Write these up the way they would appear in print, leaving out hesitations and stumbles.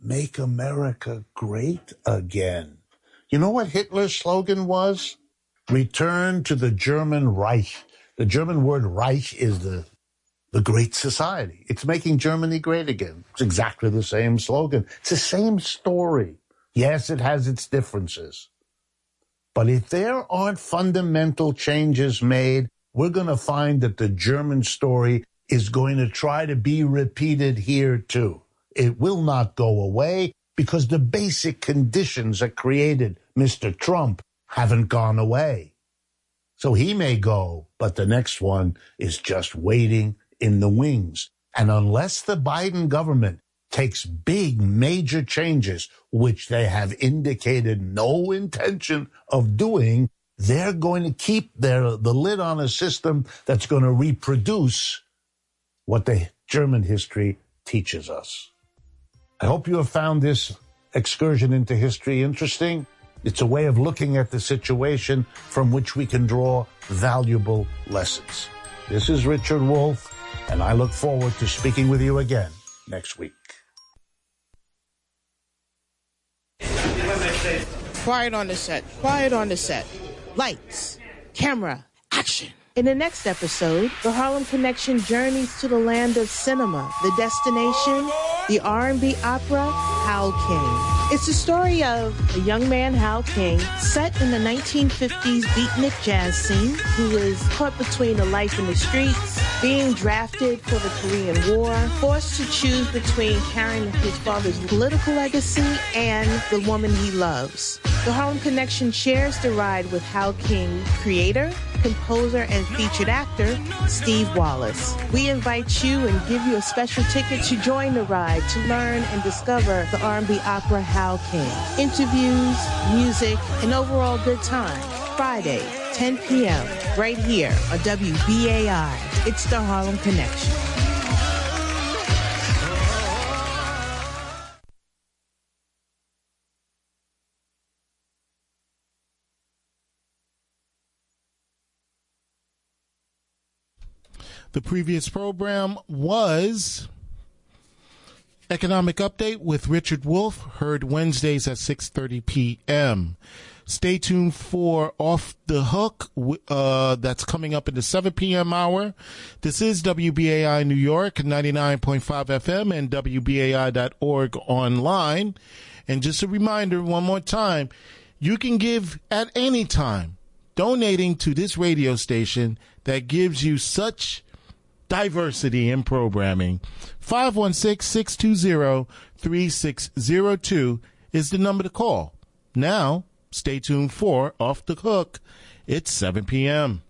make America great again. You know what Hitler's slogan was? Return to the German Reich. The German word Reich is the great society. It's making Germany great again. It's exactly the same slogan. It's the same story. Yes, it has its differences. But if there aren't fundamental changes made, we're going to find that the German story is going to try to be repeated here too. It will not go away because the basic conditions that created Mr. Trump haven't gone away. So he may go, but the next one is just waiting in the wings. And unless the Biden government takes big, major changes, which they have indicated no intention of doing, they're going to keep the lid on a system that's going to reproduce what the German history teaches us. I hope you have found this excursion into history interesting. It's a way of looking at the situation from which we can draw valuable lessons. This is Richard Wolff, and I look forward to speaking with you again next week. Quiet on the set. Quiet on the set. Lights. Camera. Action. In the next episode, the Harlem Connection journeys to the land of cinema. The destination, the R&B opera, Hal King. It's the story of a young man, Hal King, set in the 1950s beatnik jazz scene, who is caught between the life in the streets, being drafted for the Korean War, forced to choose between carrying his father's political legacy and the woman he loves. The Harlem Connection shares the ride with Hal King, creator, composer, and featured actor, Steve Wallace. We invite you and give you a special ticket to join the ride to learn and discover the R&B opera Hal King. Interviews, music, and overall good time. Friday, 10 p.m., right here on WBAI. It's the Harlem Connection. The previous program was Economic Update with Richard Wolff, heard Wednesdays at 6:30 p.m. Stay tuned for Off the Hook, that's coming up in the 7 p.m. hour. This is WBAI New York, 99.5 FM and WBAI.org online. And just a reminder, one more time, you can give at any time, donating to this radio station that gives you such diversity in programming. 516-620-3602 is the number to call. Now, stay tuned for Off the Hook. It's 7 p.m.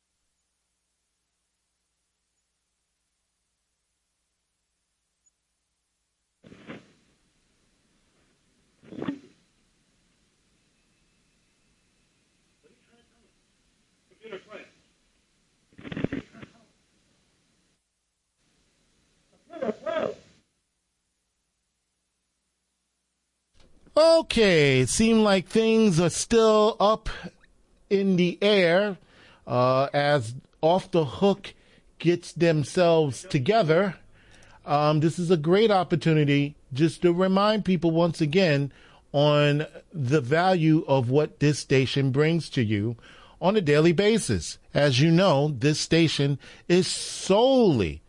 Okay, it seemed like things are still up in the air as Off the Hook gets themselves together. This is a great opportunity just to remind people once again on the value of what this station brings to you on a daily basis. As you know, this station is solely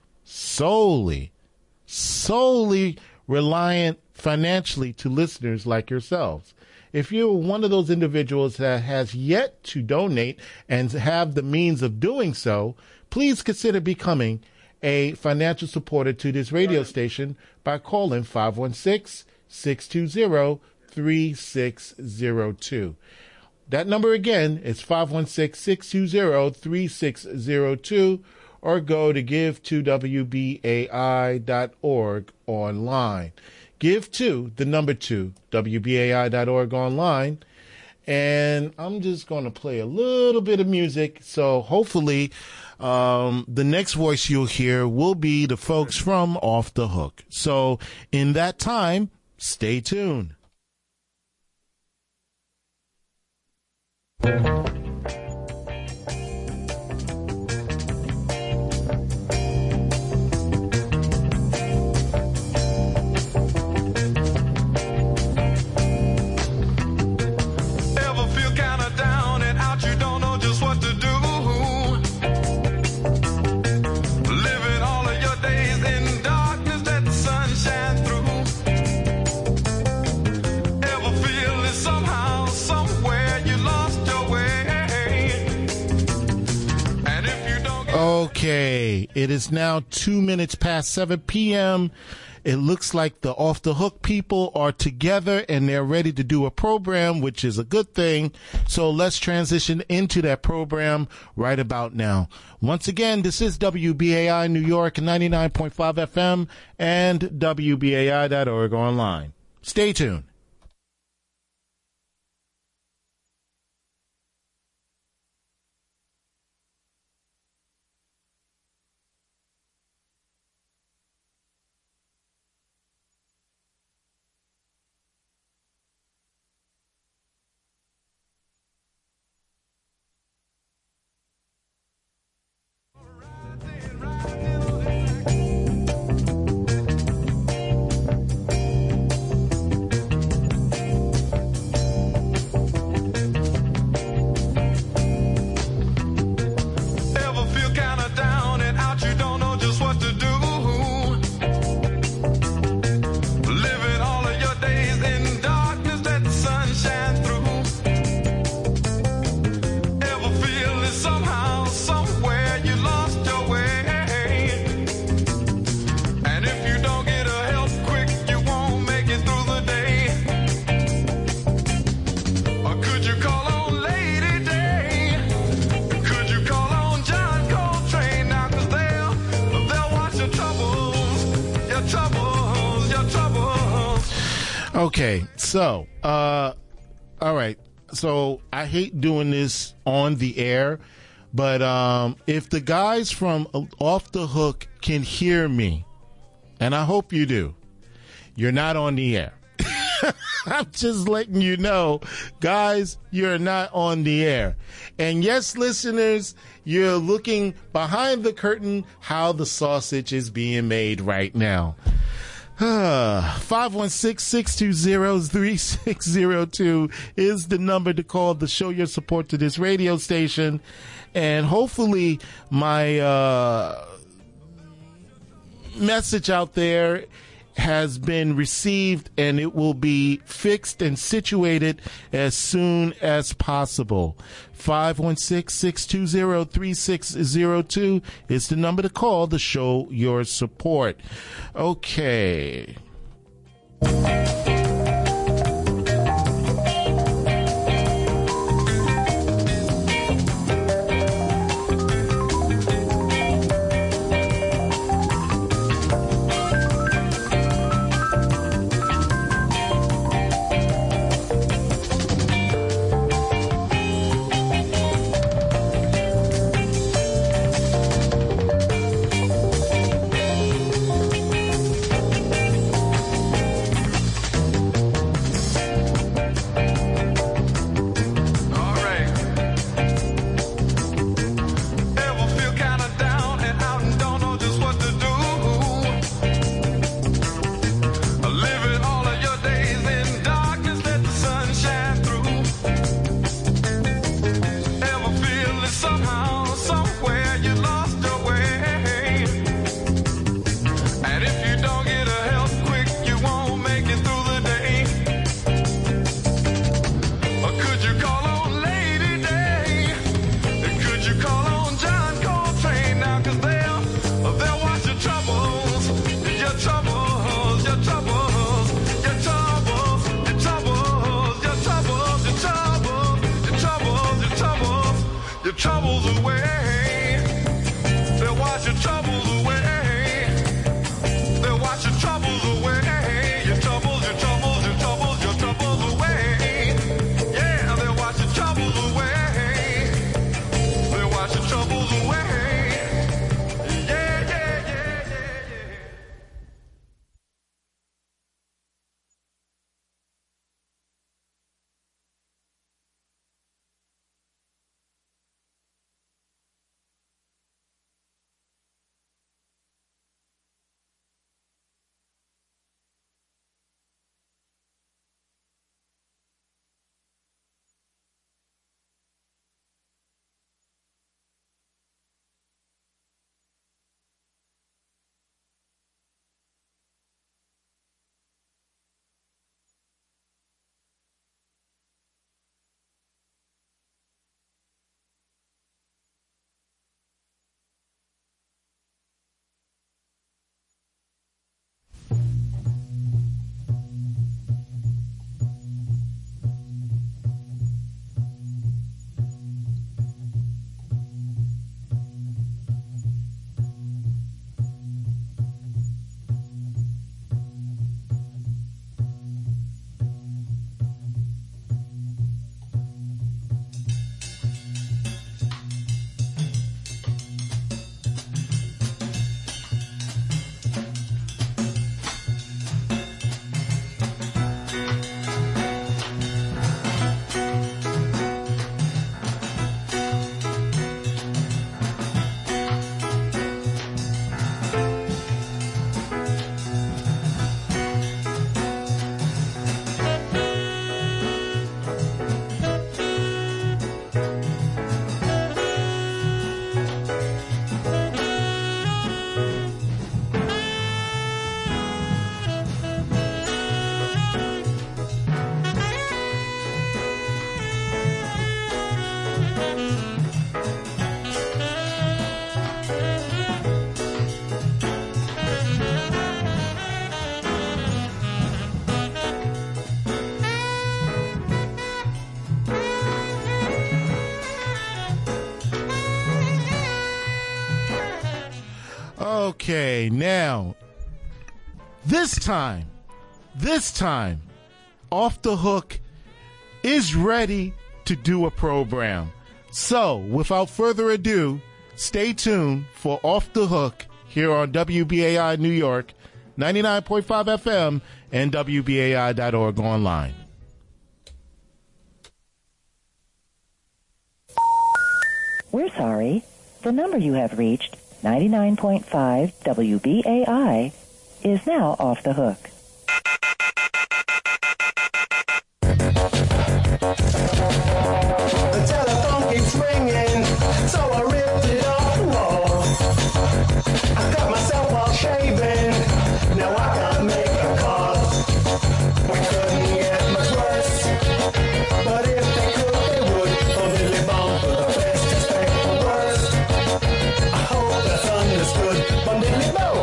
reliant financially to listeners like yourselves. If you're one of those individuals that has yet to donate and have the means of doing so, please consider becoming a financial supporter to this radio station by calling 516-620-3602. That number again is 516-620-3602, or go to give2wbai.org online. Give to the number 2, WBAI.org online. And I'm just going to play a little bit of music. So hopefully the next voice you'll hear will be the folks from Off the Hook. So in that time, stay tuned. Okay, it is now 2 minutes past 7 p.m. It looks like the Off the Hook people are together and they're ready to do a program, which is a good thing. So let's transition into that program right about now. Once again, this is WBAI New York 99.5 FM and WBAI.org online. Stay tuned. Okay, so, all right. So I hate doing this on the air, but if the guys from Off the Hook can hear me, and I hope you do, you're not on the air. I'm just letting you know, guys, you're not on the air. And yes, listeners, you're looking behind the curtain how the sausage is being made right now. 516-620-3602 is the number to call to show your support to this radio station. And hopefully my message out there has been received and it will be fixed and situated as soon as possible. 516-620-3602 is the number to call to show your support. Okay. Okay, now, this time, Off the Hook is ready to do a program. So, without further ado, stay tuned for Off the Hook here on WBAI New York, 99.5 FM, and WBAI.org online. We're sorry. The number you have reached, 99.5 WBAI, is now off the hook. The telephone keeps ringing, so I ripped it off the wall. I cut myself while shaving, now I can't make a call. We couldn't get much worse, but if they could, they would. Only bomb for the best, expect the worst. I hope that's understood. Bundily bow.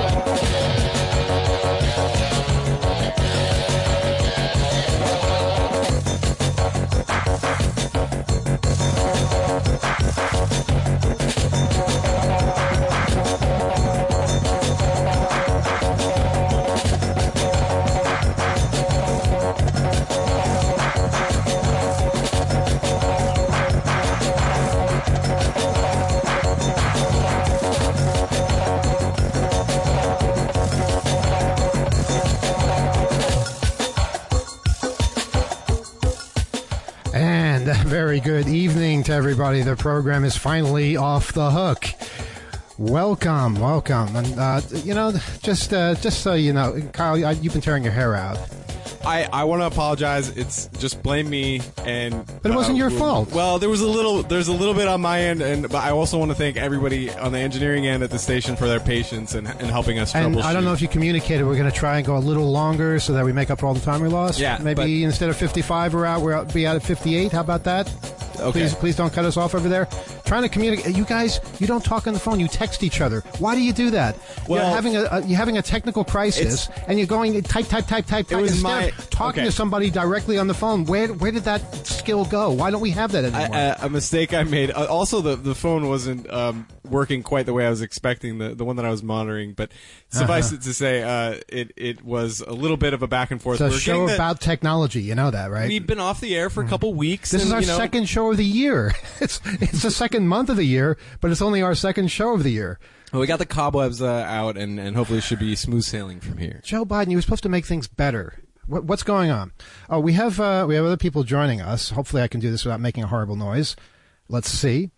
And a very good evening to everybody. The program is finally off the hook. Welcome. And, just so you know, Kyle, you've been tearing your hair out. I want to apologize. It's just blame me, But it wasn't your fault. Well, there's a little bit on my end, but I also want to thank everybody on the engineering end at the station for their patience and helping us troubleshoot. And I don't know if you communicated. We're going to try and go a little longer so that we make up for all the time we lost. Yeah, maybe instead of 55, we'll be out at 58. How about that? Okay. Please don't cut us off over there. Trying to communicate. You guys, you don't talk on the phone. You text each other. Why do you do that? Well, you're having a technical crisis, and you're going to type. It was instead of talking to somebody directly on the phone. Where did that skill go? Why don't we have that anymore? A mistake I made. Also, the phone wasn't working quite the way I was expecting. The one that I was monitoring, but suffice it to say, it was a little bit of a back and forth. It's a show about technology. You know that, right? We've been off the air for a couple weeks. This is our second show of the year. It's the second month of the year, but it's only our second show of the year. Well, we got the cobwebs out, and hopefully it should be smooth sailing from here. Joe Biden, you were supposed to make things better. What's going on? Oh, we have other people joining us. Hopefully, I can do this without making a horrible noise. Let's see.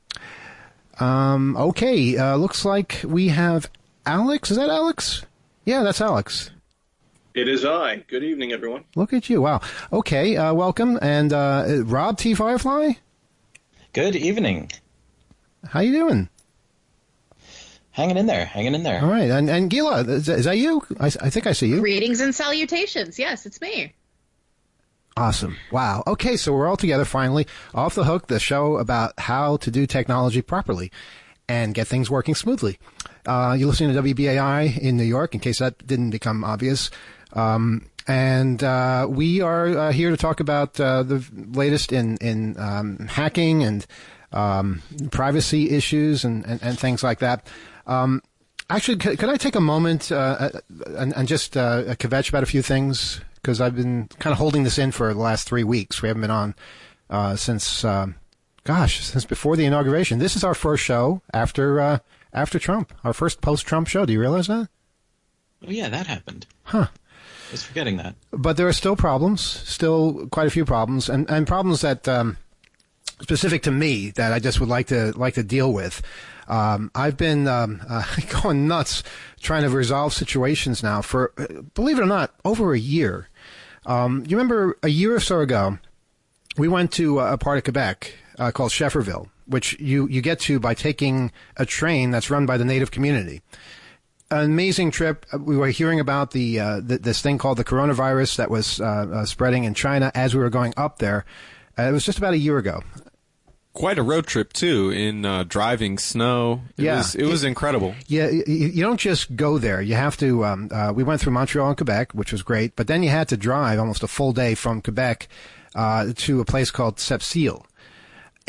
Okay, looks like we have Alex. Is that Alex? Yeah, that's Alex. It is I. Good evening, everyone. Look at you. Wow. Okay, welcome. And Rob T. Firefly? Good evening. How you doing? Hanging in there. All right. And Gila, is that you? I think I see you. Greetings and salutations. Yes, it's me. Awesome. Wow. Okay, so we're all together finally. Off the Hook, the show about how to do technology properly and get things working smoothly. You're listening to WBAI in New York, in case that didn't become obvious. And we are here to talk about the latest in hacking and privacy issues and things like that. Actually, could I take a moment and just kvetch about a few things? Because I've been kind of holding this in for the last 3 weeks. We haven't been on since before the inauguration. This is our first show after Trump, our first post-Trump show. Do you realize that? Oh, yeah, that happened. Huh. I was forgetting that. But there are still problems, still quite a few problems, and problems that specific to me that I just would like to deal with. I've been going nuts trying to resolve situations now for, believe it or not, over a year. You remember a year or so ago, we went to a part of Quebec called Schefferville, which you get to by taking a train that's run by the native community. An amazing trip. We were hearing about this thing called the coronavirus that was spreading in China as we were going up there. It was just about a year ago. Quite a road trip too, in driving snow. It was incredible. Yeah, you don't just go there. You have to. We went through Montreal and Quebec, which was great, but then you had to drive almost a full day from Quebec to a place called Sept-Îles.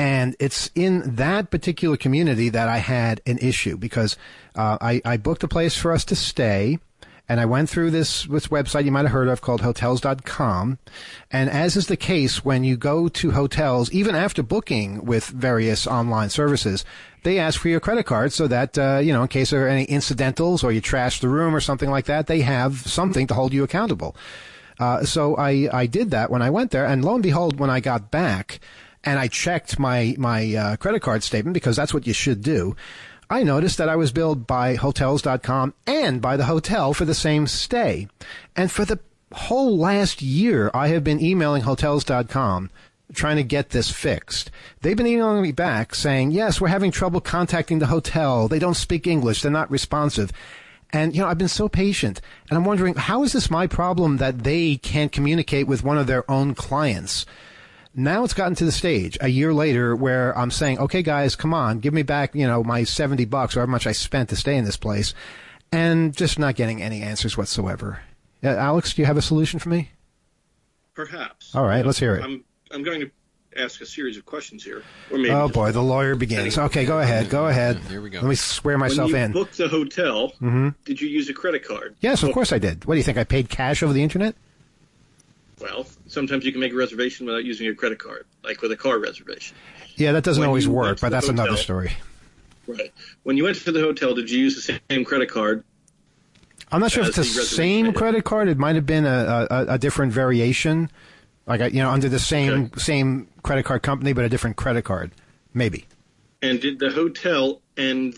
And it's in that particular community that I had an issue because I booked a place for us to stay. And I went through this website you might have heard of called Hotels.com. And as is the case when you go to hotels, even after booking with various online services, they ask for your credit card so that, in case there are any incidentals or you trash the room or something like that, they have something to hold you accountable. So I did that when I went there. And lo and behold, when I got back and I checked my credit card statement, because that's what you should do, I noticed that I was billed by Hotels.com and by the hotel for the same stay. And for the whole last year, I have been emailing Hotels.com trying to get this fixed. They've been emailing me back saying, yes, we're having trouble contacting the hotel. They don't speak English. They're not responsive. And, I've been so patient. And I'm wondering, how is this my problem that they can't communicate with one of their own clients? Now it's gotten to the stage a year later where I'm saying, okay, guys, come on, give me back, my $70 or however much I spent to stay in this place, and just not getting any answers whatsoever. Alex, do you have a solution for me? Perhaps. All right, let's hear it. I'm going to ask a series of questions here. Or maybe oh, boy, the lawyer begins. Okay, go ahead. Here we go. Let me swear myself in. When you booked the hotel, did you use a credit card? Yes, of course I did. What do you think, I paid cash over the internet? Well, sometimes you can make a reservation without using a credit card, like with a car reservation. Yeah, that doesn't When always you work, went to but the that's another hotel- story. Right. When you went to the hotel, did you use the same credit card? I'm not sure if it's the As the same reservation. credit card. It might have been a different variation, like under the same credit card company, but a different credit card, maybe. And did the hotel and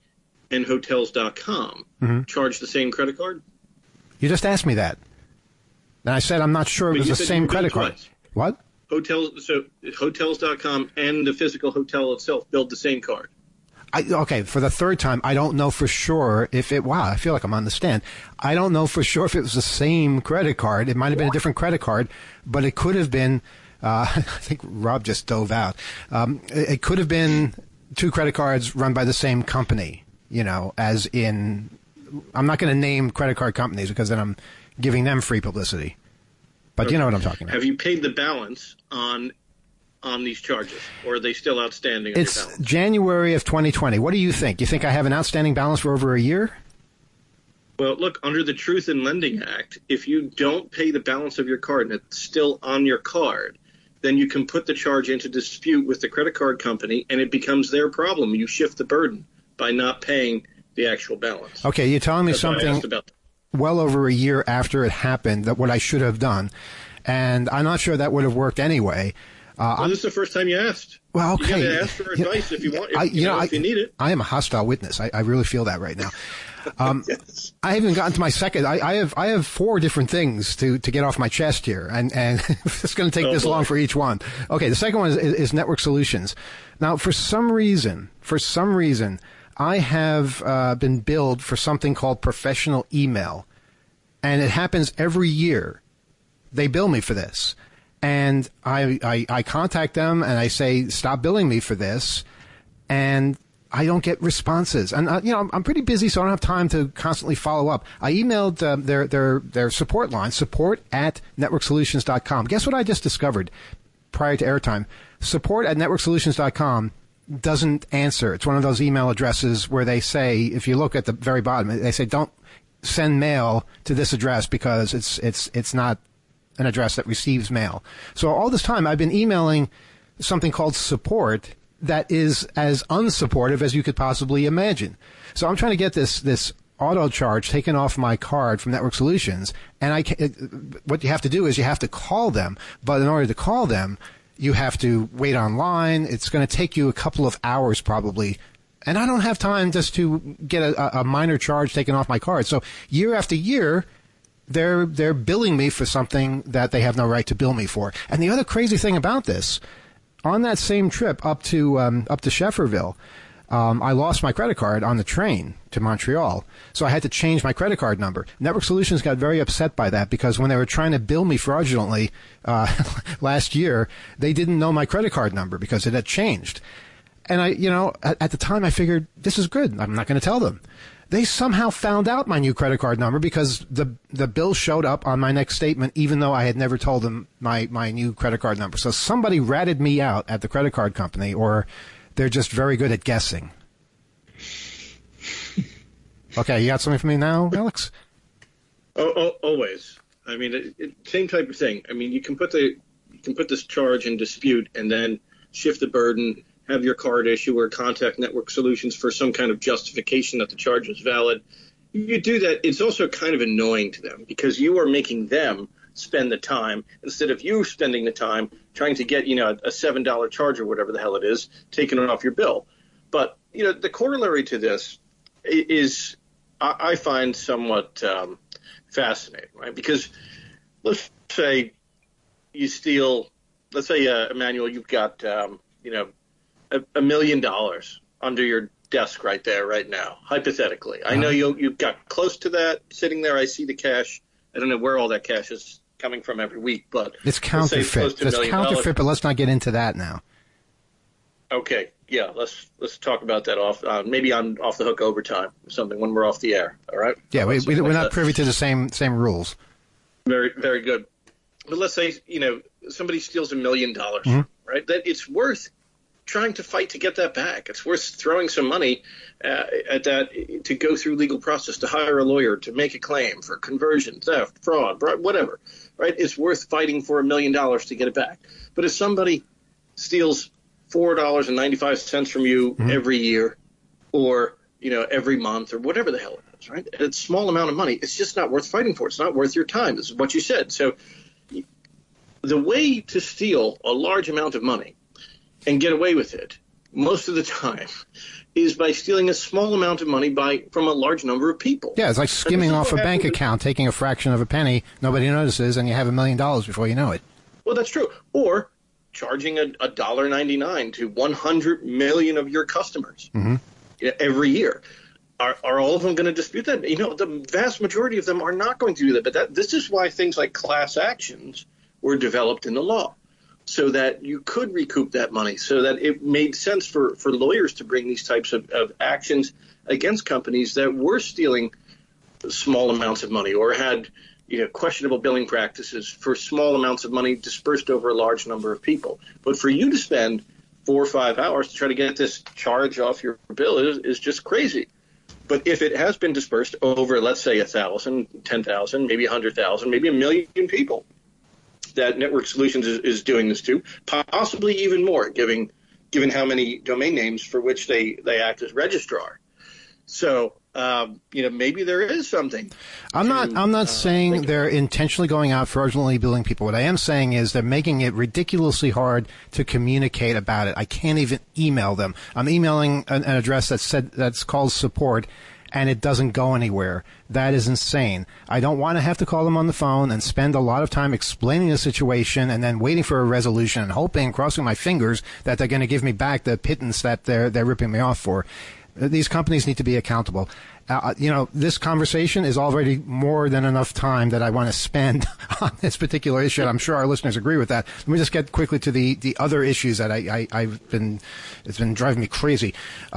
Hotels.com charge the same credit card? You just asked me that, and I said I'm not sure it But was you the said same you were credit billed card. twice. What? Hotels.com and the physical hotel itself billed the same card. Okay, for the third time, I don't know for sure if it. Wow, I feel like I'm on the stand. I don't know for sure if it was the same credit card. It might have been a different credit card, but it could have been. I think Rob just dove out. It could have been two credit cards run by the same company. As in, I'm not going to name credit card companies because then I'm giving them free publicity. But you know what I'm talking about. Have you paid the balance on these charges, or are they still outstanding on your It's balance? January of 2020. What do you think? You think I have an outstanding balance for over a year? Well, look, under the Truth in Lending Act, if you don't pay the balance of your card and it's still on your card, then you can put the charge into dispute with the credit card company, and it becomes their problem. You shift the burden by not paying the actual balance. Okay, you're telling me That's why I something asked about that. well over a year after it happened, that what I should have done. And I'm not sure that would have worked anyway. Well, this is the first time you asked. Well, okay. You got to ask for advice if you want, if you need it. I am a hostile witness. I really feel that right now. Yes. I haven't gotten to my second. I have four different things to get off my chest here, and it's going to take this long for each one. Okay, the second one is Network Solutions. Now, for some reason, I have been billed for something called professional email, and it happens every year. They bill me for this. And I contact them and I say, stop billing me for this. And I don't get responses. And, I'm pretty busy, so I don't have time to constantly follow up. I emailed their support line, support@networksolutions.com. Guess what I just discovered prior to airtime? Support@networksolutions.com doesn't answer. It's one of those email addresses where they say, if you look at the very bottom, they say, don't send mail to this address because it's not an address that receives mail. So all this time I've been emailing something called support that is as unsupportive as you could possibly imagine. So I'm trying to get this auto charge taken off my card from Network Solutions, and what you have to do is you have to call them, but in order to call them, you have to wait online. It's going to take you a couple of hours probably. And I don't have time just to get a minor charge taken off my card. So year after year, they're billing me for something that they have no right to bill me for. And the other crazy thing about this, on that same trip up to Schefferville, I lost my credit card on the train to Montreal, so I had to change my credit card number. Network Solutions got very upset by that because when they were trying to bill me fraudulently last year, they didn't know my credit card number because it had changed. And at the time I figured this is good. I'm not going to tell them. They somehow found out my new credit card number because the bill showed up on my next statement, even though I had never told them my new credit card number. So somebody ratted me out at the credit card company, or they're just very good at guessing. Okay, you got something for me now, Alex? Oh, always. I mean, same type of thing. I mean, you can put this charge in dispute and then shift the burden, have your card issuer contact Network Solutions for some kind of justification that the charge is valid. You do that, it's also kind of annoying to them because you are making them spend the time instead of you spending the time trying to get, a $7 charge or whatever the hell it is, taken off your bill. But, the corollary to this is I find somewhat fascinating, right? Because let's say you steal, Emmanuel, you've got, $1 million under your desk right there, right now, hypothetically. I know you've got close to that sitting there. I see the cash. I don't know where all that cash is coming from every week, but it's counterfeit. It's counterfeit, but let's not get into that now. Okay, yeah, let's talk about that maybe on Off the Hook overtime or something when we're off the air. All right. Yeah, we're not privy to the same rules. Very, very good. But let's say somebody steals $1 million, right? That it's worth trying to fight to get that back. It's worth throwing some money at that to go through legal process, to hire a lawyer, to make a claim for conversion, theft, fraud, whatever, right? It's worth fighting for $1 million to get it back. But if somebody steals $4.95 from you every year or, every month or whatever the hell it is, right? It's a small amount of money. It's just not worth fighting for. It's not worth your time. This is what you said. So the way to steal a large amount of money and get away with it most of the time is by stealing a small amount of money from a large number of people. Yeah, it's like skimming off a bank account, taking a fraction of a penny, nobody notices, and you have $1 million before you know it. Well, that's true. Or charging $1.99 to 100 million of your customers every year. Are all of them going to dispute that? The vast majority of them are not going to do that. But this is why things like class actions were developed in the law, so that you could recoup that money, so that it made sense for lawyers to bring these types of actions against companies that were stealing small amounts of money or had questionable billing practices for small amounts of money dispersed over a large number of people. But for you to spend 4 or 5 hours to try to get this charge off your bill is just crazy. But if it has been dispersed over, let's say, 1,000, 10,000, maybe 100,000, maybe 1 million people, that Network Solutions is doing this to, possibly even more, given how many domain names for which they act as registrar. So, maybe there is something. I'm not saying they're intentionally going out fraudulently billing people. What I am saying is they're making it ridiculously hard to communicate about it. I can't even email them. I'm emailing an address that's called support, and it doesn't go anywhere. That is insane. I don't want to have to call them on the phone and spend a lot of time explaining the situation and then waiting for a resolution and hoping, crossing my fingers, that they're going to give me back the pittance that they're ripping me off for. These companies need to be accountable. This conversation is already more than enough time that I want to spend on this particular issue. I'm sure our listeners agree with that. Let me just get quickly to the other issues that it's been driving me crazy.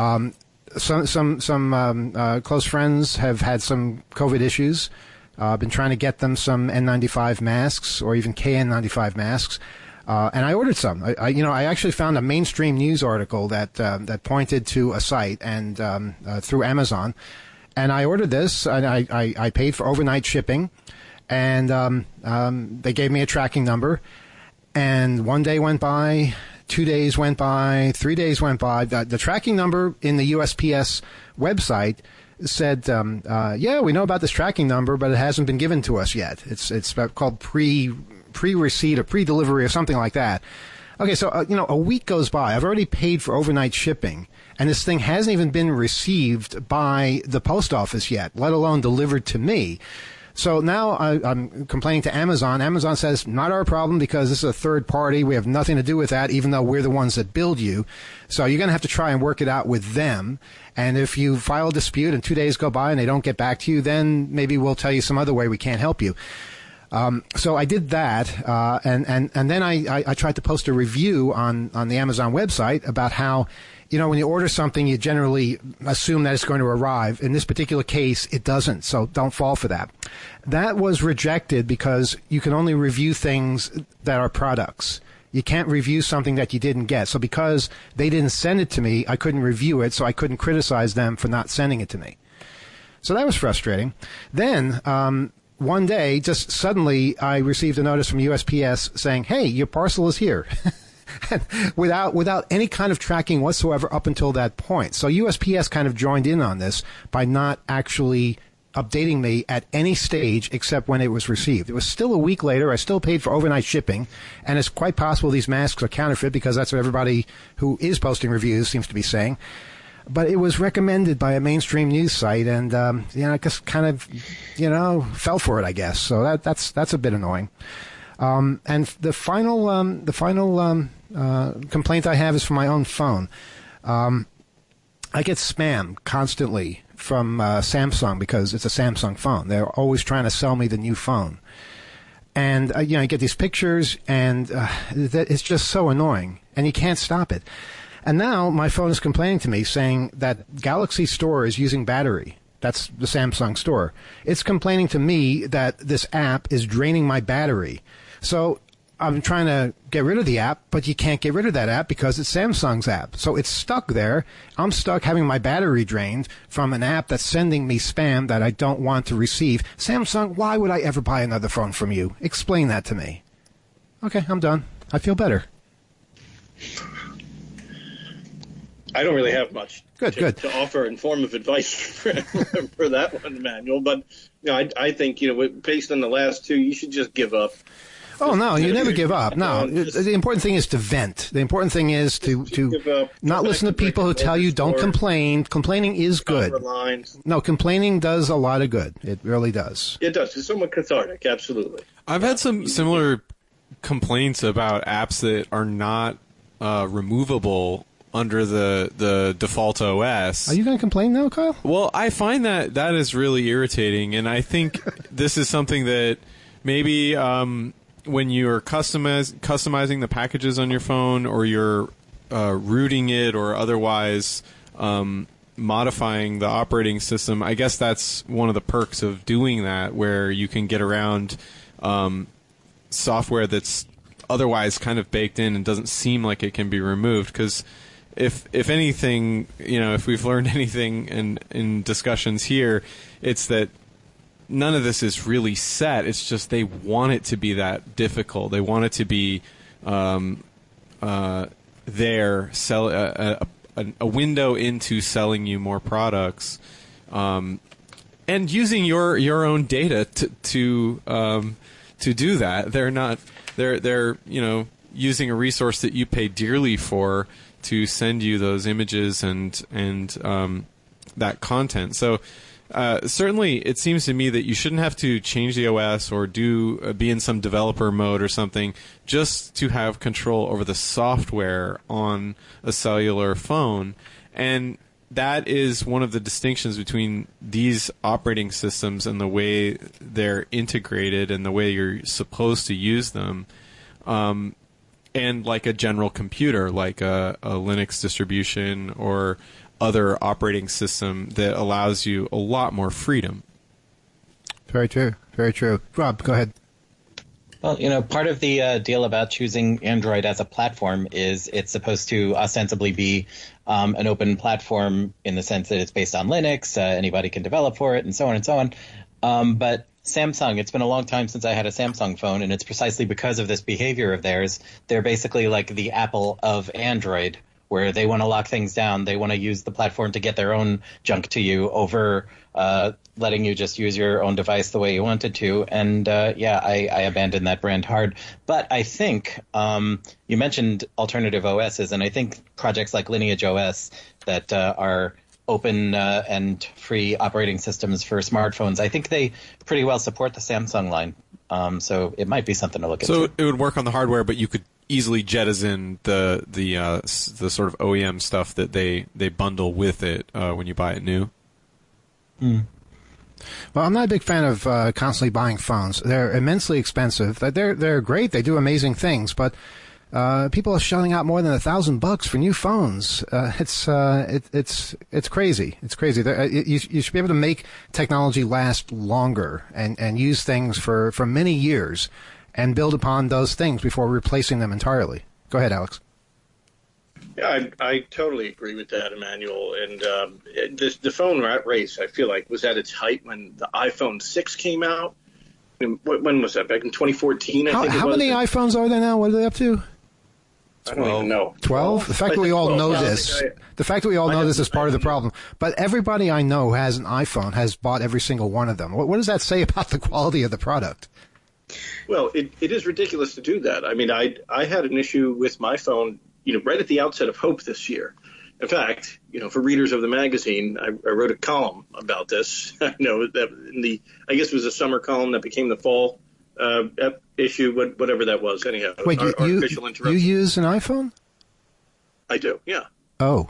Some close friends have had some COVID issues. I've been trying to get them some N95 masks or even KN95 masks. And I ordered some. I actually found a mainstream news article that pointed to a site and through Amazon, and I ordered this. And I paid for overnight shipping, and they gave me a tracking number. And 1 day went by, 2 days went by, 3 days went by. The tracking number in the USPS website said, "Yeah, we know about this tracking number, but it hasn't been given to us yet. It's called pre-receipt or pre-delivery or something like that." Okay, so a week goes by. I've already paid for overnight shipping, and this thing hasn't even been received by the post office yet, let alone delivered to me. So now I'm complaining to Amazon. Amazon says, not our problem because this is a third party. We have nothing to do with that, even though we're the ones that billed you. So you're going to have to try and work it out with them. And if you file a dispute and 2 days go by and they don't get back to you, then maybe we'll tell you some other way we can't help you. So I did that, and then I tried to post a review on the Amazon website about how, when you order something, you generally assume that it's going to arrive. In this particular case, it doesn't, so don't fall for that. That was rejected because you can only review things that are products. You can't review something that you didn't get. So because they didn't send it to me, I couldn't review it, so I couldn't criticize them for not sending it to me. So that was frustrating. Then, one day, just suddenly, I received a notice from USPS saying, "Hey, your parcel is here," without any kind of tracking whatsoever up until that point. So USPS kind of joined in on this by not actually updating me at any stage except when it was received. It was still a week later. I still paid for overnight shipping, and it's quite possible these masks are counterfeit because that's what everybody who is posting reviews seems to be saying. But it was recommended by a mainstream news site, and I just kind of, fell for it, I guess. So that's a bit annoying. And the final complaint I have is from my own phone. I get spam constantly from Samsung because it's a Samsung phone. They're always trying to sell me the new phone, and I get these pictures, and it's just so annoying, and you can't stop it. And now my phone is complaining to me saying that Galaxy Store is using battery. That's the Samsung store. It's complaining to me that this app is draining my battery. So I'm trying to get rid of the app, but you can't get rid of that app because it's Samsung's app. So it's stuck there. I'm stuck having my battery drained from an app that's sending me spam that I don't want to receive. Samsung, why would I ever buy another phone from you? Explain that to me. Okay, I'm done. I feel better. I don't really have much to offer in form of advice for that one, Manuel. But I think based on the last two, you should just give up. Oh no, you never give up. No, the important thing is to vent. The important thing is to not listen to people who tell you don't complain. Complaining is good. No, complaining does a lot of good. It really does. It does. It's somewhat cathartic. Absolutely. I've had some similar complaints about apps that are not removable under the default OS. Are you going to complain now, Kyle? Well, I find that is really irritating, and I think this is something that maybe when you're customizing the packages on your phone, or you're rooting it, or otherwise modifying the operating system, I guess that's one of the perks of doing that, where you can get around software that's otherwise kind of baked in and doesn't seem like it can be removed. Because if anything, if we've learned anything in discussions here, it's that none of this is really set. It's just they want it to be that difficult. They want it to be a window into selling you more products, and using your own data to do that. They're using a resource that you pay dearly for to send you those images and that content. So certainly it seems to me that you shouldn't have to change the OS or be in some developer mode or something just to have control over the software on a cellular phone. And that is one of the distinctions between these operating systems and the way they're integrated and the way you're supposed to use them. And like a general computer, like a Linux distribution or other operating system that allows you a lot more freedom. Very true. Very true. Rob, go ahead. Well, part of the deal about choosing Android as a platform is it's supposed to ostensibly be an open platform in the sense that it's based on Linux, anybody can develop for it, and so on and so on. But Samsung, it's been a long time since I had a Samsung phone, and it's precisely because of this behavior of theirs. They're basically like the Apple of Android, where they want to lock things down. They want to use the platform to get their own junk to you over letting you just use your own device the way you wanted to. And I abandoned that brand hard. But I think you mentioned alternative OSs, and I think projects like Lineage OS that are open and free operating systems for smartphones, I think they pretty well support the Samsung line. So it might be something to look into. So it would work on the hardware, but you could easily jettison the sort of OEM stuff that they bundle with it when you buy it new. Well, I'm not a big fan of constantly buying phones. They're immensely expensive. They're great. They do amazing things, but people are shelling out more than $1,000 for new phones. It's crazy. It's crazy. You should be able to make technology last longer and use things for many years and build upon those things before replacing them entirely. Go ahead, Alex. Yeah, I totally agree with that, Emmanuel. And the phone rat race, I feel like, was at its height when the iPhone 6 came out. And when was that? Back in 2014, I think it was. How many iPhones are there now? What are they up to? I don't even know. 12? The fact that we all know this. The fact that we all know this is part of the problem. But everybody I know who has an iPhone has bought every single one of them. What does that say about the quality of the product? Well, it is ridiculous to do that. I mean, I had an issue with my phone, right at the outset of Hope this year. In fact, for readers of the magazine, I wrote a column about this. I know that I guess it was a summer column that became the fall issue, whatever that was. Anyhow, wait, you use an iPhone? I do, yeah. Oh.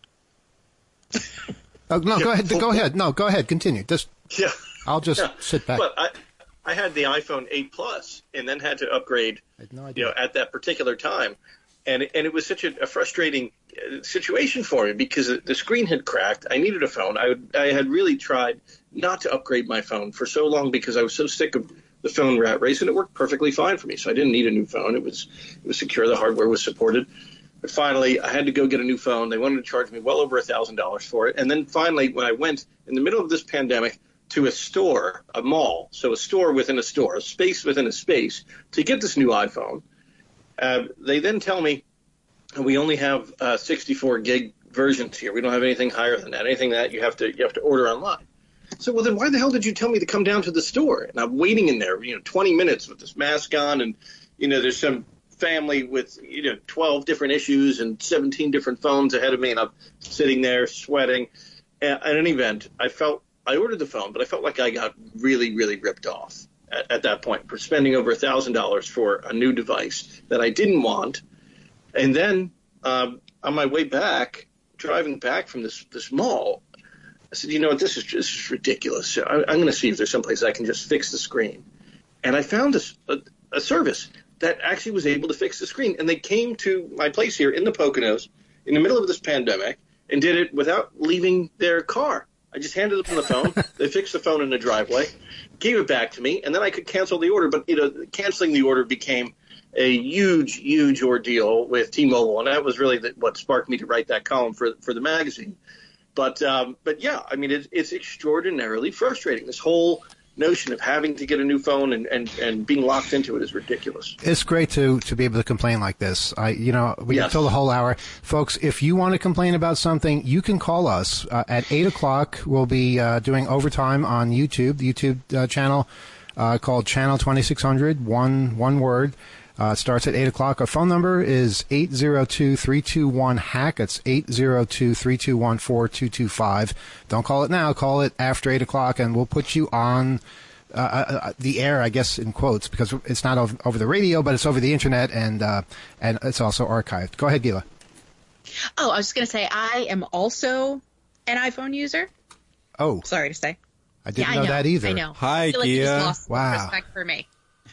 No, go ahead. Go ahead. No, go ahead. Continue. I'll just sit back. But I had the iPhone 8 Plus, and then had to upgrade. I had no idea. At that particular time, and it was such a frustrating situation for me because the screen had cracked. I needed a phone. I had really tried not to upgrade my phone for so long because I was so sick of the phone rat race, and it worked perfectly fine for me. So I didn't need a new phone. It was secure. The hardware was supported. But finally, I had to go get a new phone. They wanted to charge me well over $1,000 for it. And then finally, when I went in the middle of this pandemic to a store, a mall, so a store within a store, a space within a space, to get this new iPhone, they then tell me we only have 64 gig versions here. We don't have anything higher than that. Anything that you have to order online. So, well, then why the hell did you tell me to come down to the store? And I'm waiting in there, 20 minutes with this mask on, and there's some family with 12 different issues and 17 different phones ahead of me, and I'm sitting there sweating. At an event, I ordered the phone, but I felt like I got really, really ripped off at that point for spending over $1,000 for a new device that I didn't want. And then on my way back, driving back from this mall, I said, what, this is ridiculous. So I'm going to see if there's someplace I can just fix the screen. And I found a service that actually was able to fix the screen. And they came to my place here in the Poconos in the middle of this pandemic and did it without leaving their car. I just handed them the phone. They fixed the phone in the driveway, gave it back to me, and then I could cancel the order. But canceling the order became a huge, huge ordeal with T-Mobile, and that was really what sparked me to write that column for the magazine. But yeah, I mean, it's extraordinarily frustrating. This whole notion of having to get a new phone and being locked into it is ridiculous. It's great to be able to complain like this. We got till the whole hour. Folks, if you want to complain about something, you can call us at 8 o'clock. We'll be doing overtime on YouTube, the YouTube channel called Channel 2600, one word. It starts at 8 o'clock. Our phone number is 802-321-HACK. It's 802-321-4225. Don't call it now. Call it after 8 o'clock, and we'll put you on the air, I guess, in quotes, because it's not over the radio, but it's over the Internet, and it's also archived. Go ahead, Gila. Oh, I was just going to say, I am also an iPhone user. Oh. Sorry to say. I didn't know that either. I know. Hi, I feel like you Gia. just lost Wow. respect for me.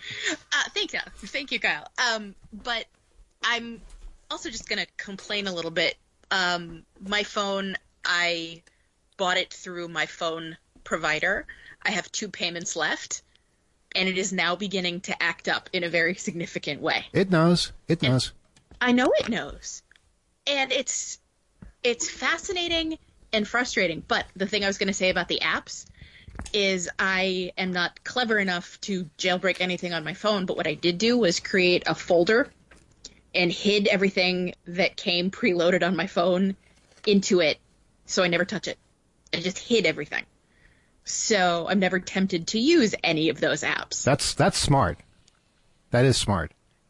Thank you, Kyle. But I'm also just going to complain a little bit. My phone, I bought it through my phone provider. I have 2 payments left, and it is now beginning to act up in a very significant way. It knows. I know it knows. And it's fascinating and frustrating. But the thing I was going to say about the apps is I am not clever enough to jailbreak anything on my phone, but what I did do was create a folder and hid everything that came preloaded on my phone into it, so I never touch it. I just hid everything. So I'm never tempted to use any of those apps. That's smart. That is smart.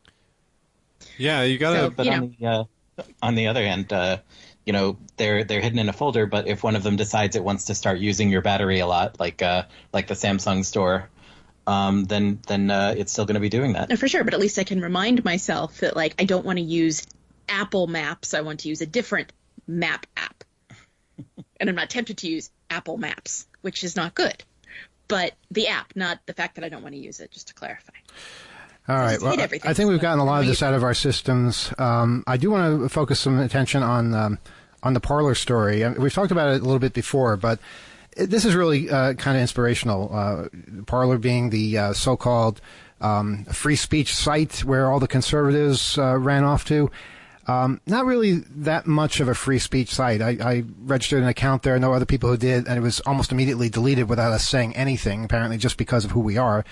Yeah, you gotta. But on the other hand, they're hidden in a folder. But if one of them decides it wants to start using your battery a lot, like the Samsung store, then it's still going to be doing that. No, for sure, but at least I can remind myself that I don't want to use Apple Maps. I want to use a different map app, and I'm not tempted to use Apple Maps, which is not good. but the app, not the fact that I don't want to use it, just to clarify. All right. Well, I think we've gotten a lot of this out of our systems. I do want to focus some attention on the Parler story. We've talked about it a little bit before, but this is really kind of inspirational. Parler being the so-called free speech site where all the conservatives ran off to. Not really that much of a free speech site. I registered an account there, no other people who did, and it was almost immediately deleted without us saying anything, apparently just because of who we are.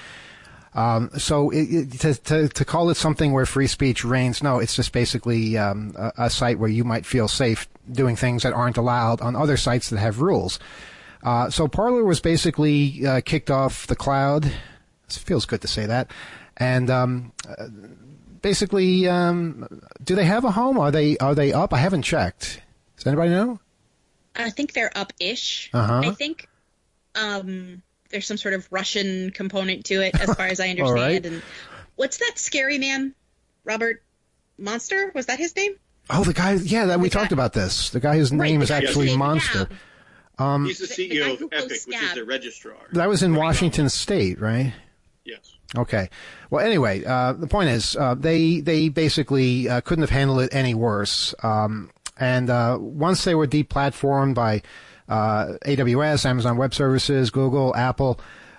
So to call it something where free speech reigns, no, it's just basically a site where you might feel safe doing things that aren't allowed on other sites that have rules. So Parler was basically kicked off the cloud. It feels good to say that. And basically, do they have a home? Are they up? I haven't checked. Does anybody know? I think they're up-ish. Uh-huh. I think there's some sort of Russian component to it, as far as I understand. All right. And what's that scary man? Robert Monster? Was that his name? Oh, the guy. Yeah, we talked about this. The guy whose name is actually Monster. He's the CEO of Epic, which is their registrar. That was in Washington State, right? Yes. Okay. Well, anyway, the point is, they basically couldn't have handled it any worse. And once they were deplatformed by AWS, Amazon Web Services, Google, Apple,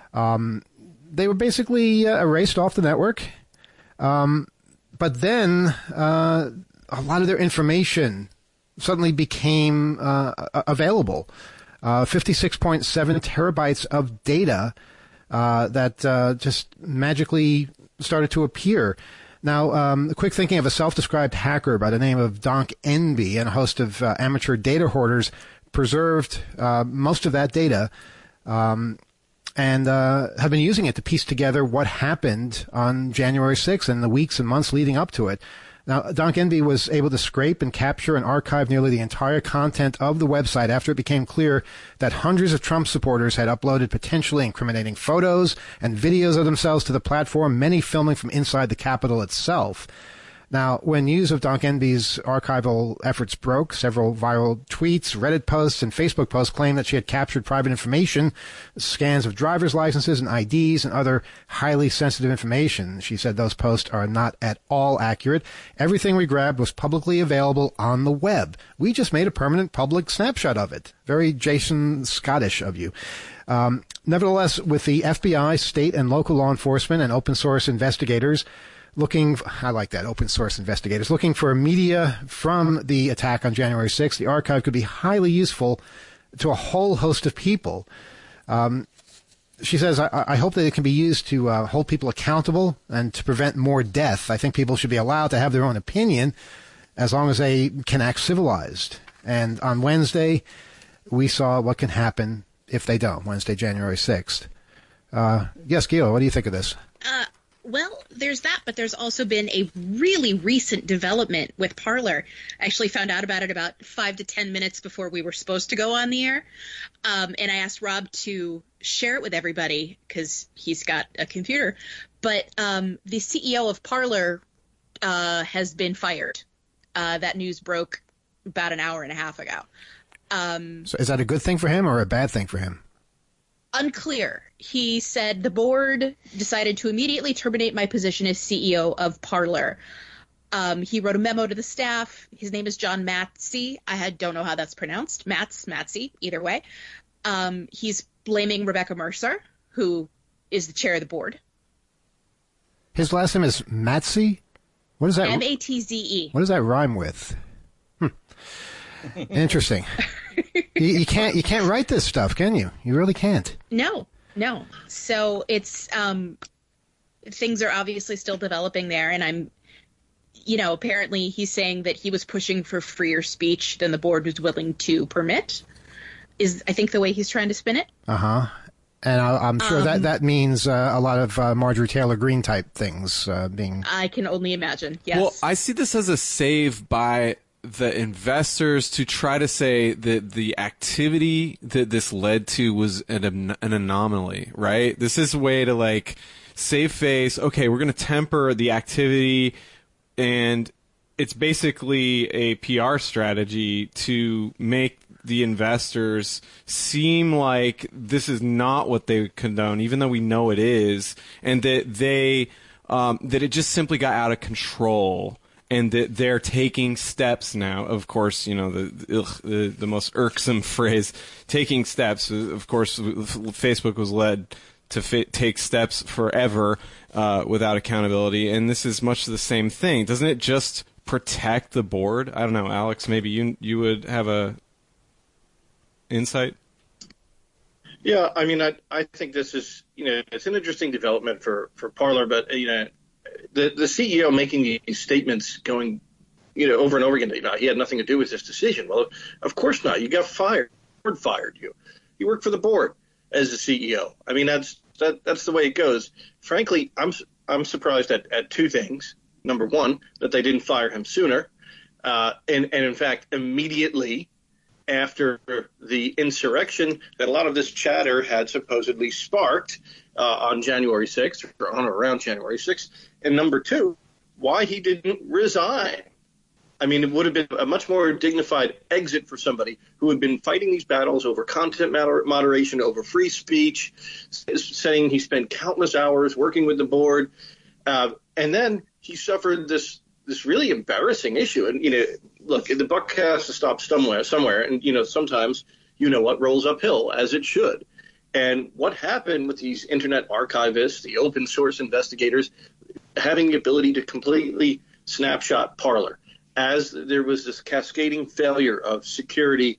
they were basically erased off the network. But then a lot of their information suddenly became available. 56.7 terabytes of data that just magically started to appear. Now, quick thinking of a self-described hacker by the name of Donk Enby and a host of amateur data hoarders preserved most of that data and have been using it to piece together what happened on January 6th and the weeks and months leading up to it. Now, Donk Enby was able to scrape and capture and archive nearly the entire content of the website after it became clear that hundreds of Trump supporters had uploaded potentially incriminating photos and videos of themselves to the platform, many filming from inside the Capitol itself. Now, when news of Donk Enby's archival efforts broke, several viral tweets, Reddit posts, and Facebook posts claimed that she had captured private information, scans of driver's licenses and IDs, and other highly sensitive information. She said those posts are not at all accurate. Everything we grabbed was publicly available on the web. We just made a permanent public snapshot of it. Very Jason Scottish of you. Nevertheless, with the FBI, state and local law enforcement, and open source investigators I like that, open source investigators, looking for media from the attack on January 6th, the archive could be highly useful to a whole host of people. She says, I hope that it can be used to hold people accountable and to prevent more death. I think people should be allowed to have their own opinion as long as they can act civilized. And on Wednesday, we saw what can happen if they don't, Wednesday, January 6th. Yes, Gil, what do you think of this? Well, there's that, but there's also been a really recent development with Parler. I actually found out about it about 5 to 10 minutes before we were supposed to go on the air. And I asked Rob to share it with everybody because he's got a computer. But the CEO of Parler has been fired. That news broke about an hour and a half ago. So is that a good thing for him or a bad thing for him? Unclear. He said the board decided to immediately terminate my position as CEO of Parler. He wrote a memo to the staff. His name is John Matsy. I don't know how that's pronounced. Matsy, either way. He's blaming Rebecca Mercer, who is the chair of the board. His last name is Matsy? What is that? M-A-T-Z-E. What does that rhyme with? Interesting. You can't write this stuff, can you? You really can't. No. So it's things are obviously still developing there, and apparently he's saying that he was pushing for freer speech than the board was willing to permit. Is I think the way he's trying to spin it. And I'm sure that means a lot of Marjorie Taylor Greene type things being. I can only imagine. Yes. Well, I see this as a save by the investors to try to say that the activity that this led to was an anomaly, right? This is a way to save face. Okay, we're going to temper the activity, and it's basically a PR strategy to make the investors seem like this is not what they condone, even though we know it is, and that that it just simply got out of control. And that they're taking steps now. Of course, the most irksome phrase, taking steps. Of course, Facebook was led to take steps forever without accountability. And this is much the same thing. Doesn't it just protect the board? I don't know, Alex, maybe you would have a insight? Yeah, I mean, I think this is, it's an interesting development for Parler, but, the CEO making these statements going, over and over again, he had nothing to do with this decision. Well, of course not. You got fired. The board fired you. You work for the board as the CEO. I mean, that's the way it goes. Frankly, I'm surprised at two things. Number one, that they didn't fire him sooner, and in fact, immediately after the insurrection that a lot of this chatter had supposedly sparked on January 6th or on or around January 6th. And number two, why he didn't resign. I mean, it would have been a much more dignified exit for somebody who had been fighting these battles over content moderation, over free speech, saying he spent countless hours working with the board. And then he suffered this really embarrassing issue. And, look, the buck has to stop somewhere. And, sometimes, what rolls uphill, as it should. And what happened with these internet archivists, the open source investigators, having the ability to completely snapshot Parler, as there was this cascading failure of security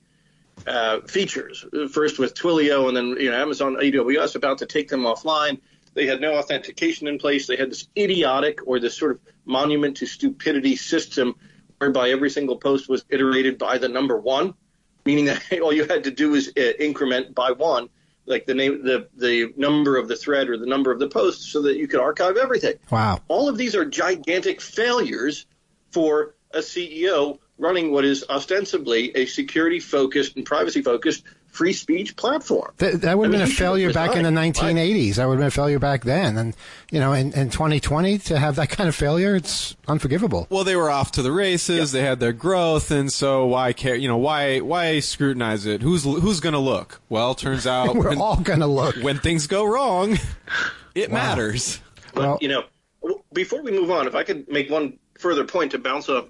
features, first with Twilio and then Amazon AWS about to take them offline. They had no authentication in place. They had this idiotic or this sort of monument to stupidity system whereby every single post was iterated by the number one, meaning that all you had to do was increment by one, like the name, the number of the thread or the number of the post, so that you could archive everything. Wow. All of these are gigantic failures for a CEO running what is ostensibly a security-focused and privacy-focused free speech platform. That would have been a failure back in the 1980s. That would have been a failure back then. And, in 2020, to have that kind of failure, it's unforgivable. Well, they were off to the races. They had their growth. And so why care? Why scrutinize it? Who's going to look? Well, turns out we're all going to look. When things go wrong, it matters. Well, before we move on, if I could make one further point to bounce off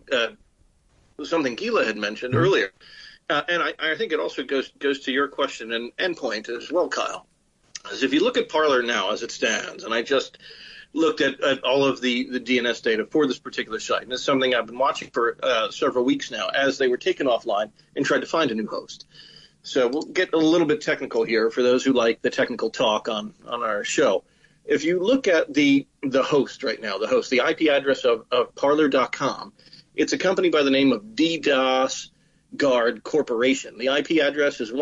something Gila had mentioned earlier. And I think it also goes to your question and endpoint as well, Kyle. As if you look at Parler now as it stands, and I just looked at all of the DNS data for this particular site, and it's something I've been watching for several weeks now as they were taken offline and tried to find a new host. So we'll get a little bit technical here for those who like the technical talk on our show. If you look at the host right now, the IP address of Parler.com, it's a company by the name of DDoS Guard Corporation. The IP address is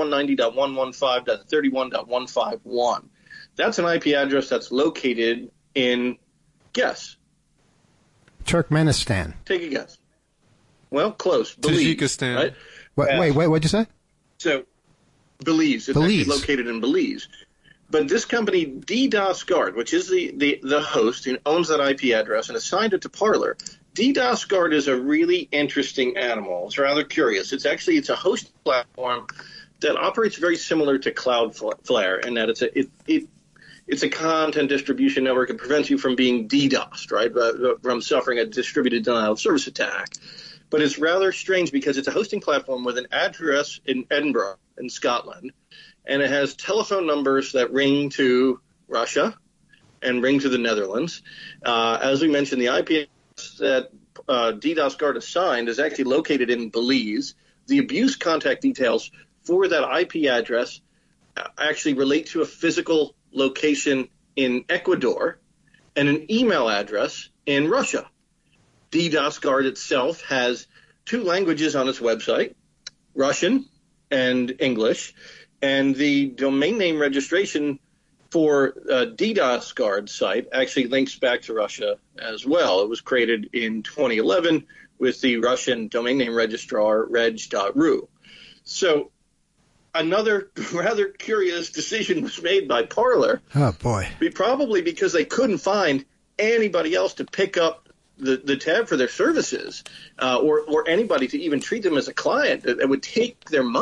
190.115.31.151. That's an IP address that's located in, guess. Turkmenistan. Take a guess. Well, close. Belize, Tajikistan. right? Wait, what'd you say? So, Belize. It's actually located in Belize. But this company, DDoS Guard, which is the host who owns that IP address and assigned it to Parler, DDoS Guard is a really interesting animal. It's rather curious. It's a host platform that operates very similar to Cloudflare in that it's a content distribution network. It prevents you from being DDoSed, right, from suffering a distributed denial of service attack. But it's rather strange because it's a hosting platform with an address in Edinburgh in Scotland, and it has telephone numbers that ring to Russia and ring to the Netherlands. As we mentioned, the IP that DDoS Guard assigned is actually located in Belize. The abuse contact details for that IP address actually relate to a physical location in Ecuador and an email address in Russia. DDoS Guard itself has two languages on its website, Russian and English, and the domain name registration for DDoS Guard site actually links back to Russia as well. It was created in 2011 with the Russian domain name registrar reg.ru. So another rather curious decision was made by Parler. Oh, boy. Probably because they couldn't find anybody else to pick up the tab for their services or anybody to even treat them as a client that would take their money.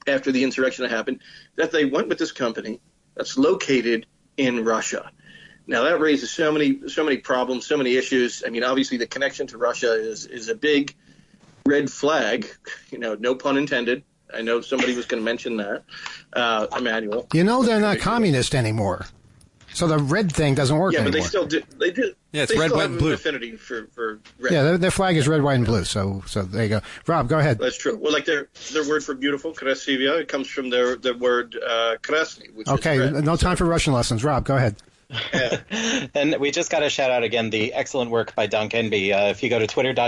after the insurrection had happened, that they went with this company that's located in Russia. Now that raises so many problems, so many issues. I mean, obviously the connection to Russia is a big red flag, no pun intended. I know somebody was going to mention that, Emmanuel. They're not communist anymore. So the red thing doesn't work anymore. Yeah, but they still do. They do. Yeah, it's they red, still white, have and blue. An affinity for red. Yeah, their flag is red, white, and blue. So there you go. Rob, go ahead. That's true. Well, like their word for beautiful, krasivia, it comes from their word krasny, which is red. No time for Russian lessons. Rob, go ahead. Yeah. And we just got to shout out again the excellent work by Donk Enby. If you go to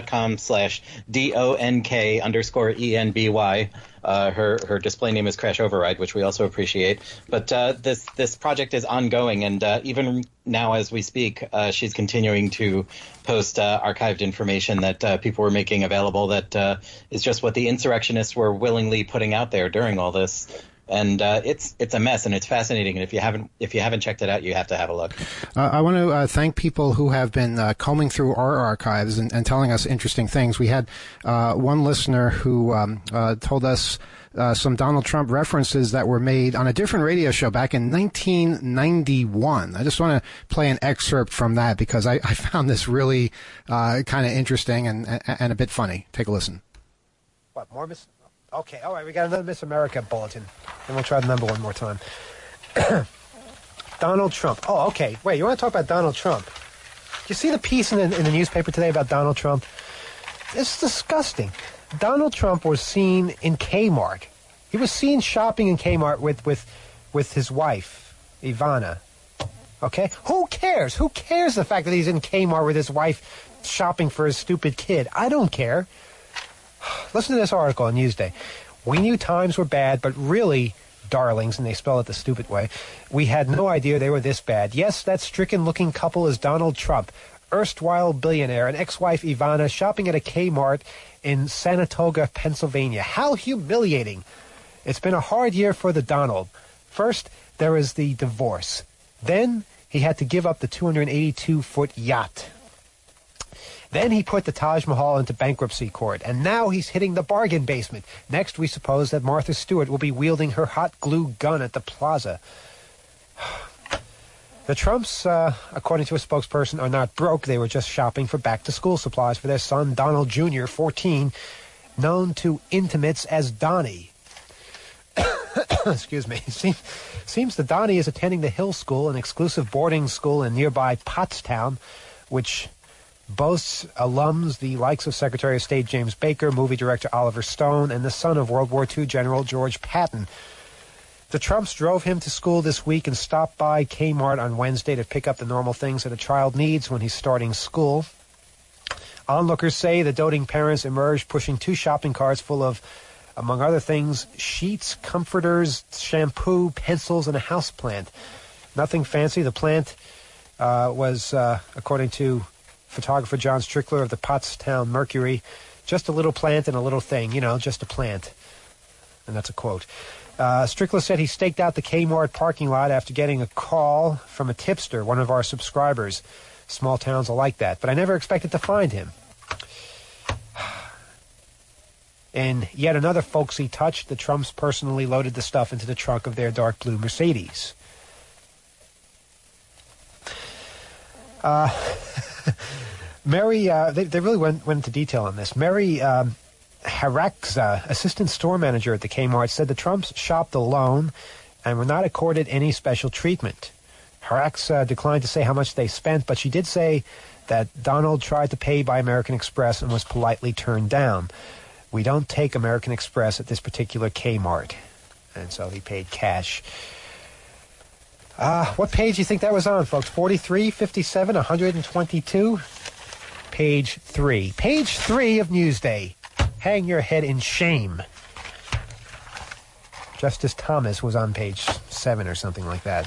twitter.com/DONK_ENBY, her display name is Crash Override, which we also appreciate. But this project is ongoing, and even now as we speak, she's continuing to post archived information that people were making available that is just what the insurrectionists were willingly putting out there during all this. And it's a mess, and it's fascinating. And if you haven't checked it out, you have to have a look. I want to thank people who have been combing through our archives and telling us interesting things. We had one listener who told us some Donald Trump references that were made on a different radio show back in 1991. I just want to play an excerpt from that because I found this really kind of interesting and a bit funny. Take a listen. What, more Miss? Okay, all right, we got another Miss America bulletin. And we'll try the number one more time. Donald Trump. Oh, okay. Wait, you want to talk about Donald Trump? Did you see the piece in the newspaper today about Donald Trump? It's disgusting. Donald Trump was seen in Kmart. He was seen shopping in Kmart with his wife, Ivana. Okay? Who cares? Who cares the fact that he's in Kmart with his wife shopping for his stupid kid? I don't care. Listen to this article on Newsday. We knew times were bad, but really, darlings, and they spell it the stupid way, we had no idea they were this bad. Yes, that stricken-looking couple is Donald Trump, erstwhile billionaire, and ex-wife Ivana shopping at a Kmart in Saratoga, Pennsylvania. How humiliating. It's been a hard year for the Donald. First, there was the divorce. Then, he had to give up the 282-foot yacht. Then he put the Taj Mahal into bankruptcy court, and now he's hitting the bargain basement. Next, we suppose that Martha Stewart will be wielding her hot glue gun at the plaza. The Trumps, according to a spokesperson, are not broke. They were just shopping for back-to-school supplies for their son, Donald Jr., 14, known to intimates as Donnie. Excuse me. Seems that Donnie is attending the Hill School, an exclusive boarding school in nearby Pottstown, which boasts alums the likes of Secretary of State James Baker, movie director Oliver Stone, and the son of World War II General George Patton. The Trumps drove him to school this week and stopped by Kmart on Wednesday to pick up the normal things that a child needs when he's starting school. Onlookers say the doting parents emerged pushing 2 shopping carts full of, among other things, sheets, comforters, shampoo, pencils, and a houseplant. Nothing fancy. The plant was, according to photographer John Strickler of the Pottstown Mercury, just a little plant and a little thing, just a plant. And that's a quote. Strickler said he staked out the Kmart parking lot after getting a call from a tipster, one of our subscribers. Small towns are like that, but I never expected to find him. In yet another folksy touch, the Trumps personally loaded the stuff into the trunk of their dark blue Mercedes. Mary, they really went into detail on this. Mary Harakza, assistant store manager at the Kmart, said the Trumps shopped alone and were not accorded any special treatment. Harakza declined to say how much they spent, but she did say that Donald tried to pay by American Express and was politely turned down. We don't take American Express at this particular Kmart. And so he paid cash. What page do you think that was on, folks? 43, 57, 122? Page 3. Page 3 of Newsday. Hang your head in shame. Justice Thomas was on page 7 or something like that.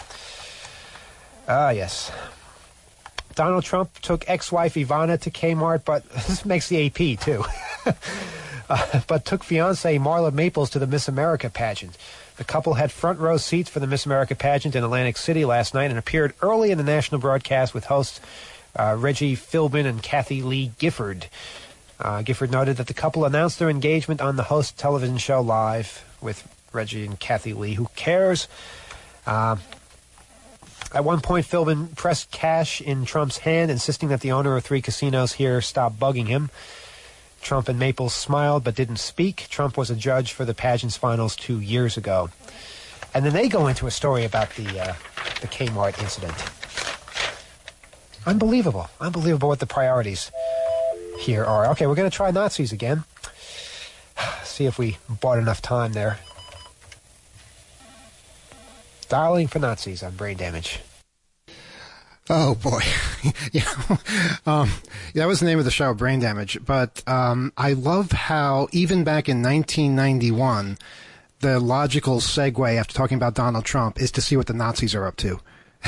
Yes. Donald Trump took ex-wife Ivana to Kmart, but this makes the AP, too. But took fiancée Marla Maples to the Miss America pageant. The couple had front row seats for the Miss America pageant in Atlantic City last night and appeared early in the national broadcast with hosts Reggie Philbin and Kathy Lee Gifford. Gifford noted that the couple announced their engagement on the host television show live with Reggie and Kathy Lee. Who cares? At one point, Philbin pressed cash in Trump's hand, insisting that the owner of 3 casinos here stop bugging him. Trump and Maples smiled but didn't speak. Trump was a judge for the pageant's finals 2 years ago. And then they go into a story about the Kmart incident. Unbelievable. Unbelievable what the priorities here are. Okay, we're going to try Nazis again. See if we bought enough time there. Dialing for Nazis on Brain Damage. Oh, boy. That was the name of the show, Brain Damage. But I love how, even back in 1991, the logical segue after talking about Donald Trump is to see what the Nazis are up to.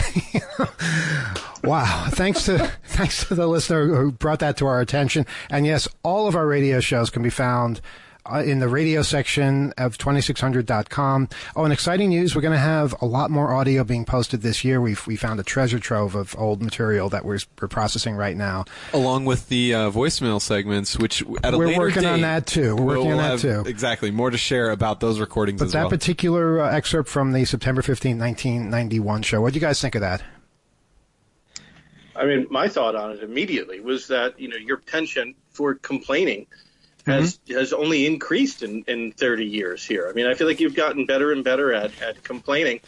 Wow. Thanks to the listener who brought that to our attention. And yes, all of our radio shows can be found in the radio section of 2600.com. Oh, and exciting news, we're going to have a lot more audio being posted this year. We found a treasure trove of old material that we're processing right now. Along with the voicemail segments, which at a later date... We're working on that, too. Exactly. More to share about those recordings as well. But that particular excerpt from the September 15, 1991 show, what do you guys think of that? I mean, my thought on it immediately was that, your penchant for complaining has only increased in 30 years here. I mean, I feel like you've gotten better and better at complaining,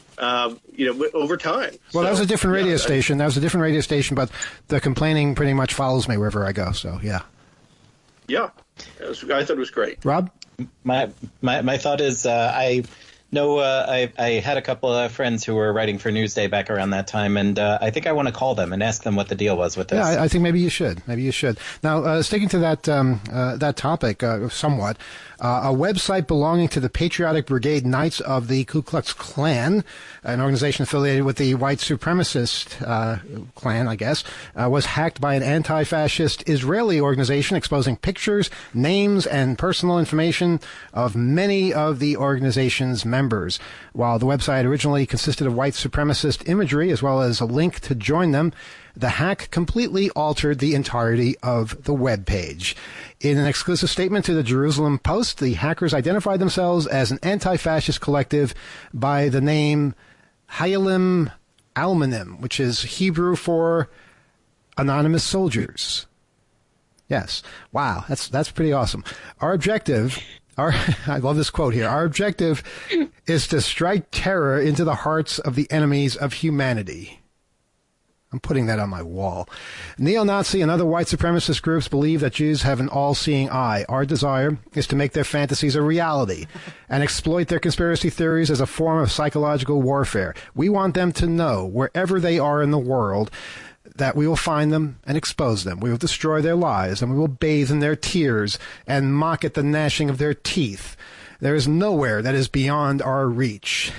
over time. Well, that was a different radio station. That was a different radio station, but the complaining pretty much follows me wherever I go. So, yeah. Yeah, I thought it was great. Rob? My thought is I had a couple of friends who were writing for Newsday back around that time, and I think I want to call them and ask them what the deal was with this. Yeah, I think maybe you should. Now, sticking to that topic somewhat, a website belonging to the Patriotic Brigade Knights of the Ku Klux Klan, an organization affiliated with the white supremacist Klan, I guess, was hacked by an anti-fascist Israeli organization exposing pictures, names, and personal information of many of the organization's members. While the website originally consisted of white supremacist imagery as well as a link to join them, the hack completely altered the entirety of the web page. In an exclusive statement to the Jerusalem Post, the hackers identified themselves as an anti-fascist collective by the name Hayalim Almanim, which is Hebrew for anonymous soldiers. Yes. Wow. That's pretty awesome. Our objective, I love this quote here. Our objective is to strike terror into the hearts of the enemies of humanity. I'm putting that on my wall. Neo-Nazi and other white supremacist groups believe that Jews have an all-seeing eye. Our desire is to make their fantasies a reality and exploit their conspiracy theories as a form of psychological warfare. We want them to know, wherever they are in the world, that we will find them and expose them. We will destroy their lives, and we will bathe in their tears and mock at the gnashing of their teeth. There is nowhere that is beyond our reach.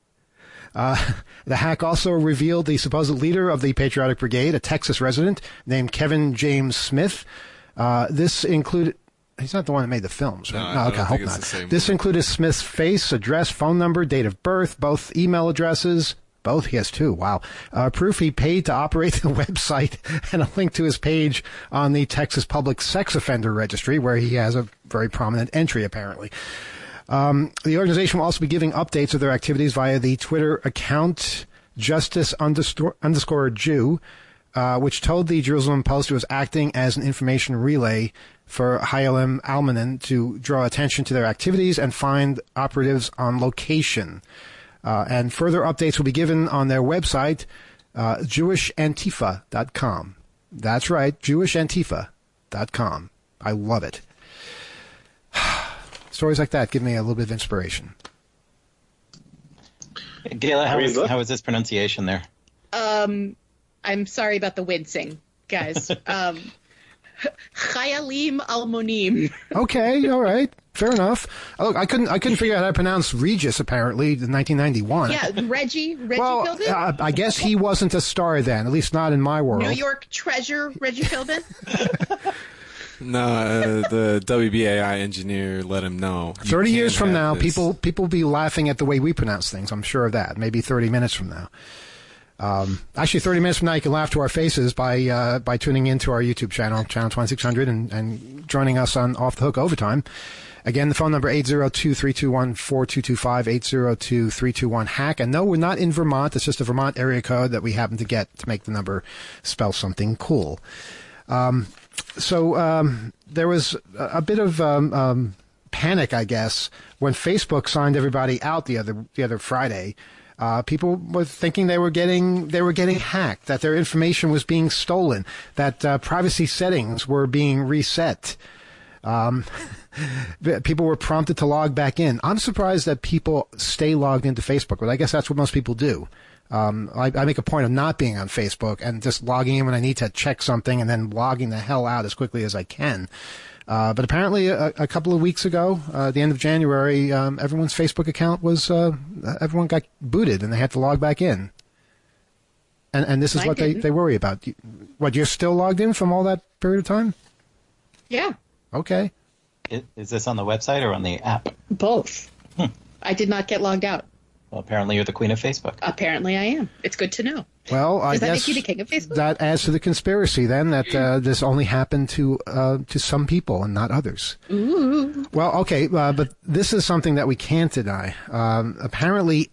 The hack also revealed the supposed leader of the Patriotic Brigade, a Texas resident named Kevin James Smith. This included... He's not the one that made the films, right? No, okay, I hope not. This included Smith's face, address, phone number, date of birth, both email addresses. Both? He has two. Wow. Proof he paid to operate the website and a link to his page on the Texas Public Sex Offender Registry, where he has a very prominent entry, apparently. The organization will also be giving updates of their activities via the Twitter account Justice_Jew, which told the Jerusalem Post it was acting as an information relay for Hayalim Almanim to draw attention to their activities and find operatives on location. And further updates will be given on their website, JewishAntifa.com. That's right, JewishAntifa.com. I love it. Stories like that give me a little bit of inspiration. Gayla, how was this pronunciation there? I'm sorry about the wincing, guys. Chayalim Almonim. Okay, all right, fair enough. Look, I couldn't figure out how to pronounce Regis. Apparently, in 1991. Yeah, Reggie well, Philbin. I guess he wasn't a star then, at least not in my world. New York treasure, Reggie Philbin. No, the WBAI engineer let him know. 30 years from now, people will be laughing at the way we pronounce things. I'm sure of that. Maybe 30 minutes from now. Actually, 30 minutes from now, you can laugh to our faces by tuning into our YouTube channel, Channel 2600, and joining us on Off the Hook Overtime. Again, the phone number 802-321-4225, 802-321-HACK. And no, we're not in Vermont. It's just a Vermont area code that we happen to get to make the number spell something cool. So there was a bit of panic, I guess, when Facebook signed everybody out the other Friday. People were thinking they were getting hacked, that their information was being stolen, that privacy settings were being reset. People were prompted to log back in. I'm surprised that people stay logged into Facebook, but I guess that's what most people do. I make a point of not being on Facebook and just logging in when I need to check something and then logging the hell out as quickly as I can. But apparently a couple of weeks ago, at the end of January, everyone's Facebook account was, everyone got booted and they had to log back in. And this is what they worry about. You're still logged in from all that period of time? Yeah. Okay. Is this on the website or on the app? Both. I did not get logged out. Well, apparently you're the queen of Facebook. Apparently I am. It's good to know. Well, I Does that guess make you the king of Facebook? That adds to the conspiracy then that this only happened to some people and not others. Ooh. Well, okay, but this is something that we can't deny. Apparently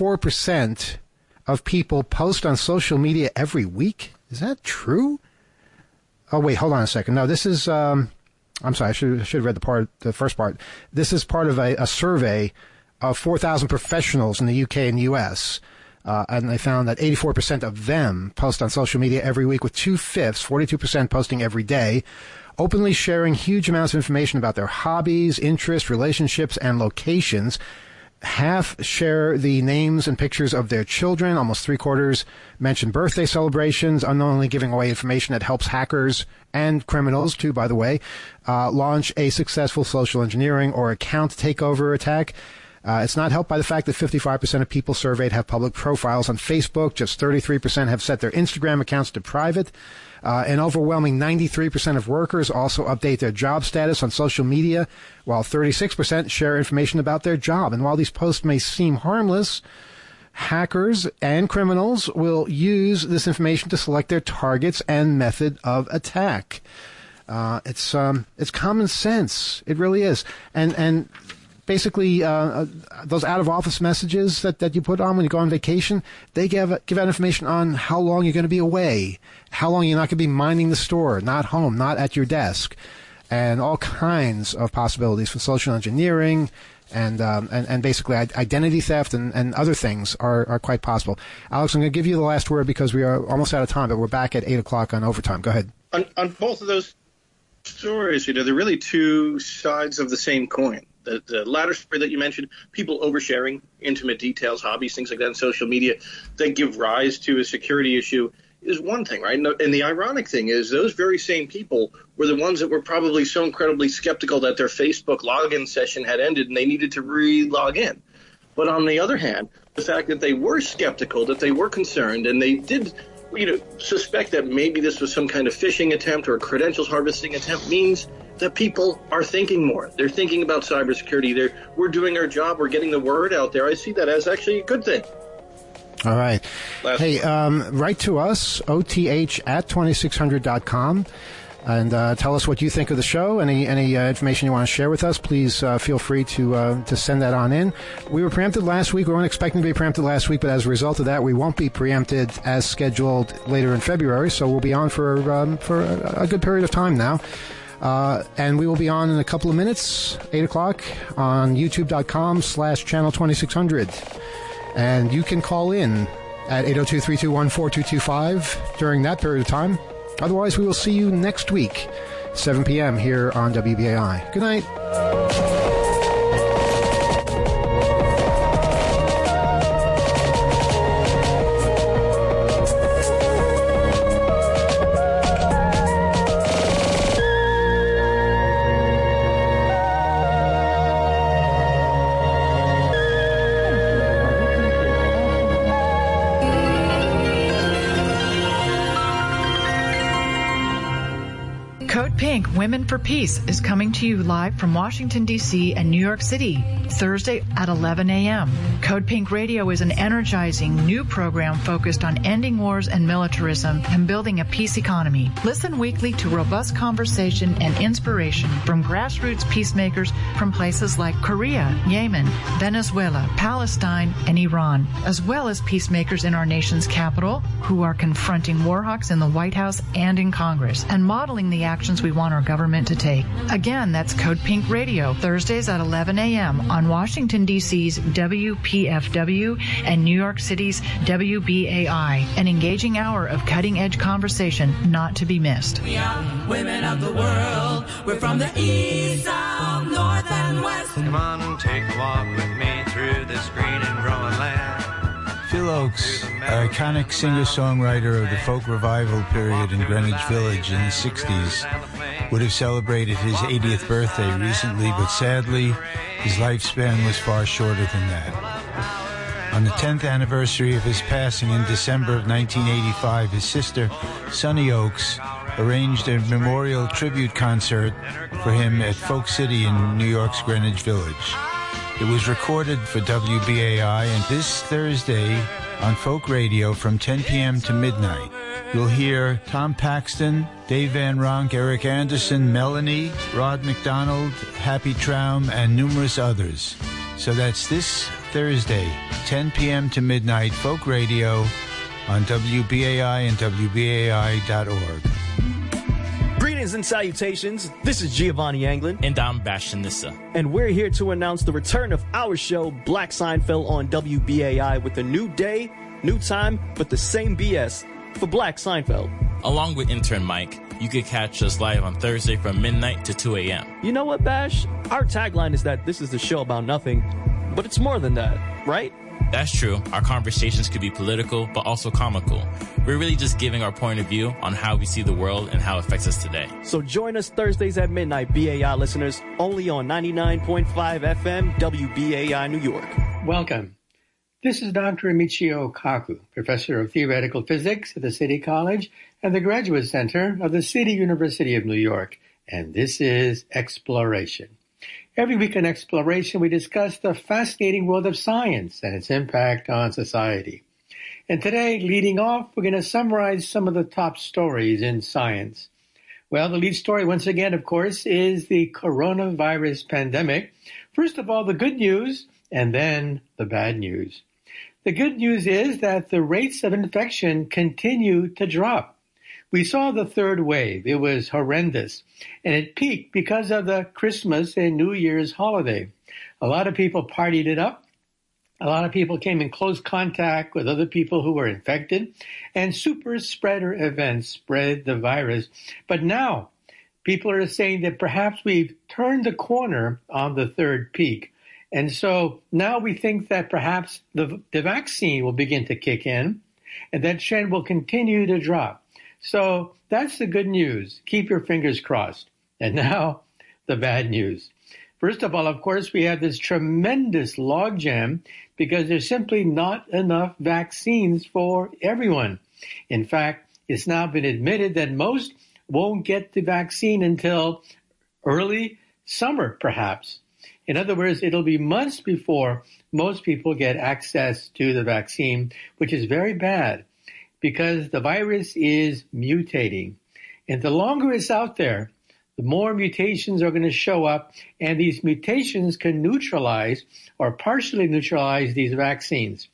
84% of people post on social media every week. Is that true? Oh, wait, hold on a second. No, this is, I'm sorry, I should have read the first part. This is part of a survey of 4,000 professionals in the UK and US. And they found that 84% of them post on social media every week, with 2/5, 42% posting every day, openly sharing huge amounts of information about their hobbies, interests, relationships, and locations. Half share the names and pictures of their children. Almost 3/4 mention birthday celebrations, unknowingly giving away information that helps hackers and criminals, too, by the way, launch a successful social engineering or account takeover attack. It's not helped by the fact that 55% of people surveyed have public profiles on Facebook. Just 33% have set their Instagram accounts to private. An overwhelming 93% of workers also update their job status on social media, while 36% share information about their job. And while these posts may seem harmless, hackers and criminals will use this information to select their targets and method of attack. It's common sense. It really is. And basically, those out-of-office messages that you put on when you go on vacation, they give out information on how long you're going to be away, how long you're not going to be minding the store, not home, not at your desk, and all kinds of possibilities for social engineering and basically identity theft and other things are quite possible. Alex, I'm going to give you the last word because we are almost out of time, but we're back at 8 o'clock on Overtime. Go ahead. On both of those stories, they're really two sides of the same coin. The latter story that you mentioned, people oversharing intimate details, hobbies, things like that on social media that give rise to a security issue is one thing, right? And the ironic thing is those very same people were the ones that were probably so incredibly skeptical that their Facebook login session had ended and they needed to re-log in. But on the other hand, the fact that they were skeptical, that they were concerned, and they did suspect that maybe this was some kind of phishing attempt or a credentials harvesting attempt means that people are thinking more. They're thinking about cybersecurity. We're doing our job. We're getting the word out there. I see that as actually a good thing. All right. Write to us, oth@2600.com, and tell us what you think of the show. Any information you want to share with us, please feel free to send that on in. We were preempted last week. We weren't expecting to be preempted last week, but as a result of that, we won't be preempted as scheduled later in February, so we'll be on for a good period of time now. And we will be on in a couple of minutes, 8 o'clock, on youtube.com/channel2600. And you can call in at 802-321-4225 during that period of time. Otherwise, we will see you next week, 7 p.m. here on WBAI. Good night. Code Pink, Women for Peace, is coming to you live from Washington, D.C. and New York City, Thursday at 11 a.m. Code Pink Radio is an energizing new program focused on ending wars and militarism and building a peace economy. Listen weekly to robust conversation and inspiration from grassroots peacemakers from places like Korea, Yemen, Venezuela, Palestine, and Iran, as well as peacemakers in our nation's capital who are confronting war hawks in the White House and in Congress and modeling the actions we want our government to take. Again, that's Code Pink Radio, Thursdays at 11 a.m. on Washington, D.C.'s WPFW and New York City's WBAI, an engaging hour of cutting-edge conversation not to be missed. We are women of the world. We're from the east, south, north, and west. Come on and take a walk with me through this green and growing land. Phil Oakes, iconic singer-songwriter of the folk revival period in Greenwich Village in the 60s, would have celebrated his 80th birthday recently, but sadly, his lifespan was far shorter than that. On the 10th anniversary of his passing in December of 1985, his sister, Sonny Oakes, arranged a memorial tribute concert for him at Folk City in New York's Greenwich Village. It was recorded for WBAI, and this Thursday on Folk Radio from 10 p.m. to midnight, you'll hear Tom Paxton, Dave Van Ronk, Eric Anderson, Melanie, Rod McDonald, Happy Traum, and numerous others. So that's this Thursday, 10 p.m. to midnight, Folk Radio on WBAI and WBAI.org. Greetings and salutations. This is Giovanni Anglin. And I'm Bastion Nissa. And we're here to announce the return of our show, Black Seinfeld, on WBAI with a new day, new time, but the same BS for Black Seinfeld. Along with intern Mike, you can catch us live on Thursday from midnight to 2 a.m. You know what, Bash? Our tagline is that this is the show about nothing, but it's more than that, right? That's true. Our conversations could be political, but also comical. We're really just giving our point of view on how we see the world and how it affects us today. So join us Thursdays at midnight, BAI listeners, only on 99.5 FM, WBAI New York. Welcome. This is Dr. Michio Kaku, Professor of Theoretical Physics at the City College and the Graduate Center of the City University of New York, and this is Exploration. Every week in Exploration, we discuss the fascinating world of science and its impact on society. And today, leading off, we're going to summarize some of the top stories in science. Well, the lead story, once again, of course, is the coronavirus pandemic. First of all, the good news, and then the bad news. The good news is that the rates of infection continue to drop. We saw the third wave. It was horrendous, and it peaked because of the Christmas and New Year's holiday. A lot of people partied it up. A lot of people came in close contact with other people who were infected, and super spreader events spread the virus. But now, people are saying that perhaps we've turned the corner on the third peak. And so now we think that perhaps the vaccine will begin to kick in, and that trend will continue to drop. So that's the good news. Keep your fingers crossed. And now, the bad news. First of all, of course, we have this tremendous logjam because there's simply not enough vaccines for everyone. In fact, it's now been admitted that most won't get the vaccine until early summer, perhaps. In other words, it'll be months before most people get access to the vaccine, which is very bad because the virus is mutating. And the longer it's out there, the more mutations are going to show up, and these mutations can neutralize or partially neutralize these vaccines.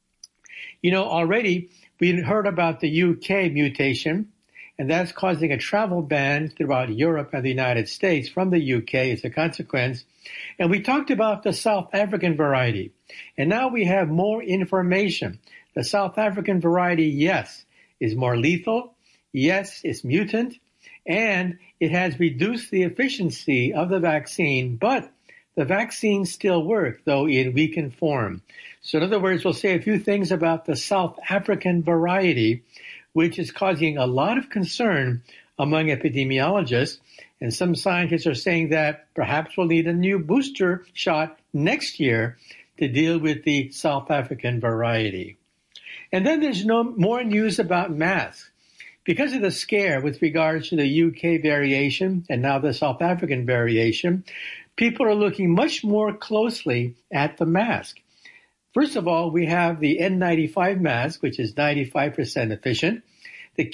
You know, already we heard about the UK mutation, and that's causing a travel ban throughout Europe and the United States from the UK as a consequence. And we talked about the South African variety, and now we have more information. The South African variety, yes, is more lethal. Yes, it's mutant. And it has reduced the efficiency of the vaccine, but the vaccines still work, though in weakened form. So in other words, we'll say a few things about the South African variety, which is causing a lot of concern among epidemiologists. And some scientists are saying that perhaps we'll need a new booster shot next year to deal with the South African variety. And then there's no more news about masks. because of the scare with regards to the UK variation and now the South African variation, people are looking much more closely at the mask. First of all, we have the N95 mask, which is 95% efficient. The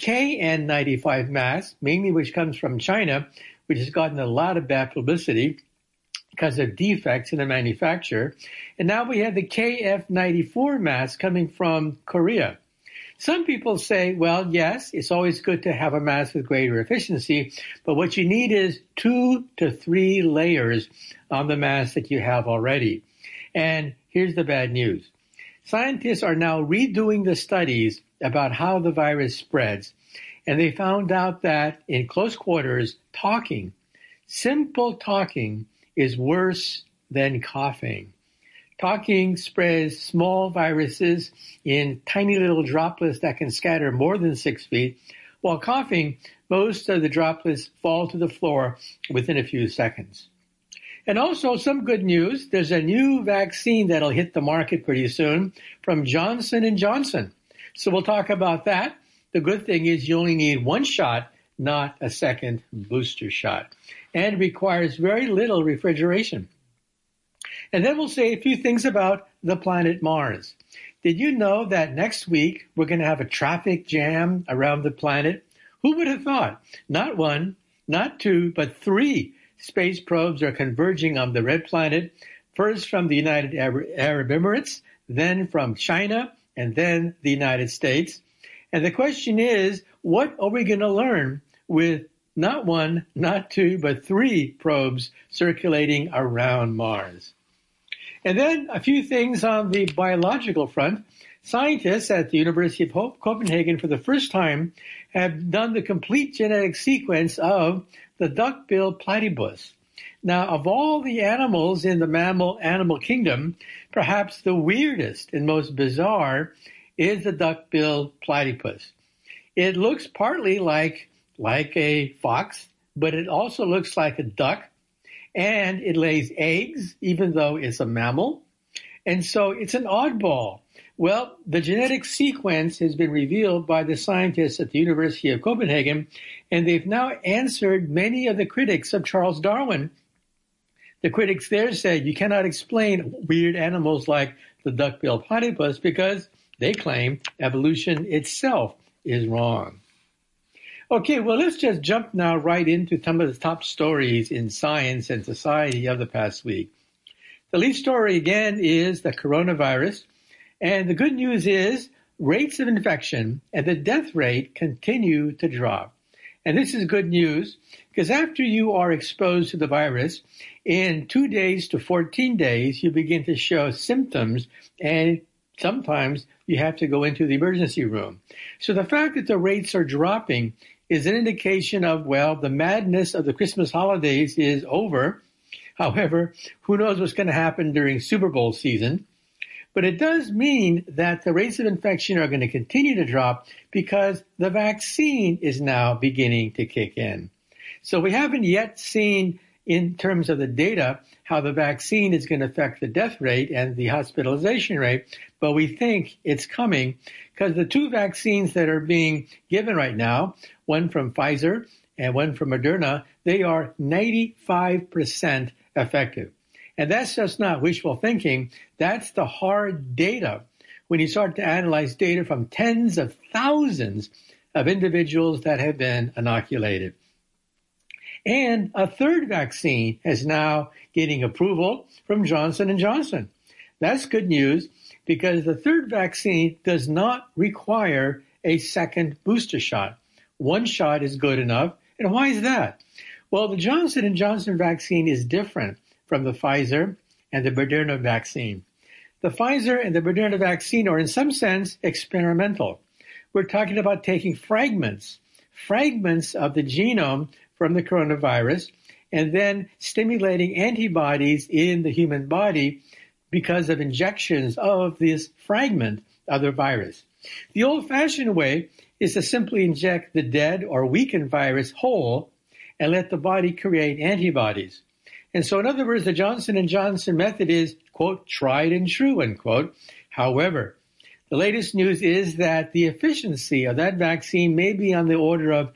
KN95 mask, mainly which comes from China, which has gotten a lot of bad publicity because of defects in the manufacture. And now we have the KF94 mask coming from Korea. Some people say, well, yes, it's always good to have a mask with greater efficiency, but what you need is 2 to 3 layers on the mask that you have already. And here's the bad news. Scientists are now redoing the studies about how the virus spreads, and they found out that in close quarters, talking, simple talking, is worse than coughing. Talking spreads small viruses in tiny little droplets that can scatter more than 6 feet, while coughing, most of the droplets fall to the floor within a few seconds. And also some good news, there's a new vaccine that'll hit the market pretty soon from Johnson & Johnson. So we'll talk about that. The good thing is you only need 1 shot, not a second booster shot, and requires very little refrigeration. And then we'll say a few things about the planet Mars. Did you know that next week we're going to have a traffic jam around the planet? Who would have thought? Not 1, not 2, but 3 space probes are converging on the red planet, first from the United Arab Emirates, then from China, and then the United States. And the question is, what are we going to learn with not 1, not 2, but 3 probes circulating around Mars? And then a few things on the biological front. Scientists at the University of Copenhagen for the first time have done the complete genetic sequence of the duck-billed platypus. Now, of all the animals in the mammal animal kingdom, perhaps the weirdest and most bizarre is the duck-billed platypus. It looks partly like a fox, but it also looks like a duck, and it lays eggs, even though it's a mammal. And so it's an oddball. Well, the genetic sequence has been revealed by the scientists at the University of Copenhagen, and they've now answered many of the critics of Charles Darwin. The critics there said you cannot explain weird animals like the duck-billed platypus because they claim evolution itself is wrong. Okay, well, let's just jump now right into some of the top stories in science and society of the past week. The lead story, again, is the coronavirus. And the good news is rates of infection and the death rate continue to drop. And this is good news because after you are exposed to the virus, in 2 days to 14 days, you begin to show symptoms, and sometimes you have to go into the emergency room. So the fact that the rates are dropping is an indication of, well, the madness of the Christmas holidays is over. However, who knows what's going to happen during Super Bowl season. But it does mean that the rates of infection are going to continue to drop because the vaccine is now beginning to kick in. So we haven't yet seen, in terms of the data, how the vaccine is going to affect the death rate and the hospitalization rate, but we think it's coming because the 2 vaccines that are being given right now, one from Pfizer and one from Moderna, they are 95% effective. And that's just not wishful thinking. That's the hard data. When you start to analyze data from tens of thousands of individuals that have been inoculated. And a 3rd vaccine is now getting approval from Johnson & Johnson. That's good news because the 3rd vaccine does not require a second booster shot. 1 shot is good enough. And why is that? Well, the Johnson & Johnson vaccine is different from the Pfizer and the Moderna vaccine. The Pfizer and the Moderna vaccine are in some sense experimental. We're talking about taking fragments of the genome from the coronavirus and then stimulating antibodies in the human body because of injections of this fragment of the virus. The old-fashioned way is to simply inject the dead or weakened virus whole and let the body create antibodies. And so, in other words, the Johnson & Johnson method is, quote, tried and true, unquote. However, The latest news is that the efficiency of that vaccine may be on the order of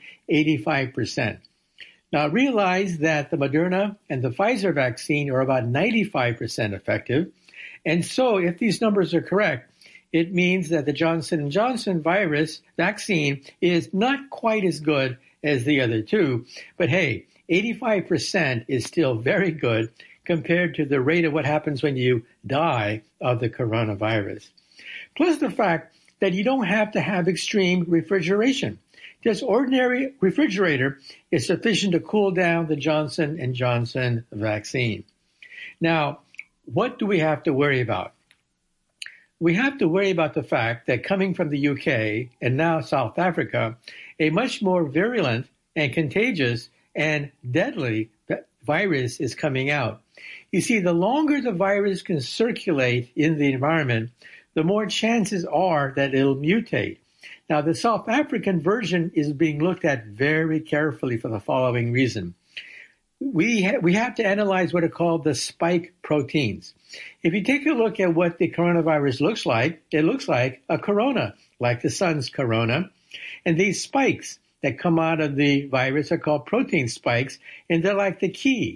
85%. Now realize that the Moderna and the Pfizer vaccine are about 95% effective. And so if these numbers are correct, it means that the Johnson & Johnson virus vaccine is not quite as good as the other two. But hey, 85% is still very good compared to the rate of what happens when you die of the coronavirus. Plus the fact that you don't have to have extreme refrigeration. Just ordinary refrigerator is sufficient to cool down the Johnson & Johnson vaccine. Now, what do we have to worry about? We have to worry about the fact that coming from the UK and now South Africa, a much more virulent and contagious and deadly virus is coming out. You see, the longer the virus can circulate in the environment, the more chances are that it'll mutate. Now, the South African version is being looked at very carefully for the following reason. We have to analyze what are called the spike proteins. If you take a look at what the coronavirus looks like, it looks like a corona, like the sun's corona. And these spikes that come out of the virus are called protein spikes, and they're like the key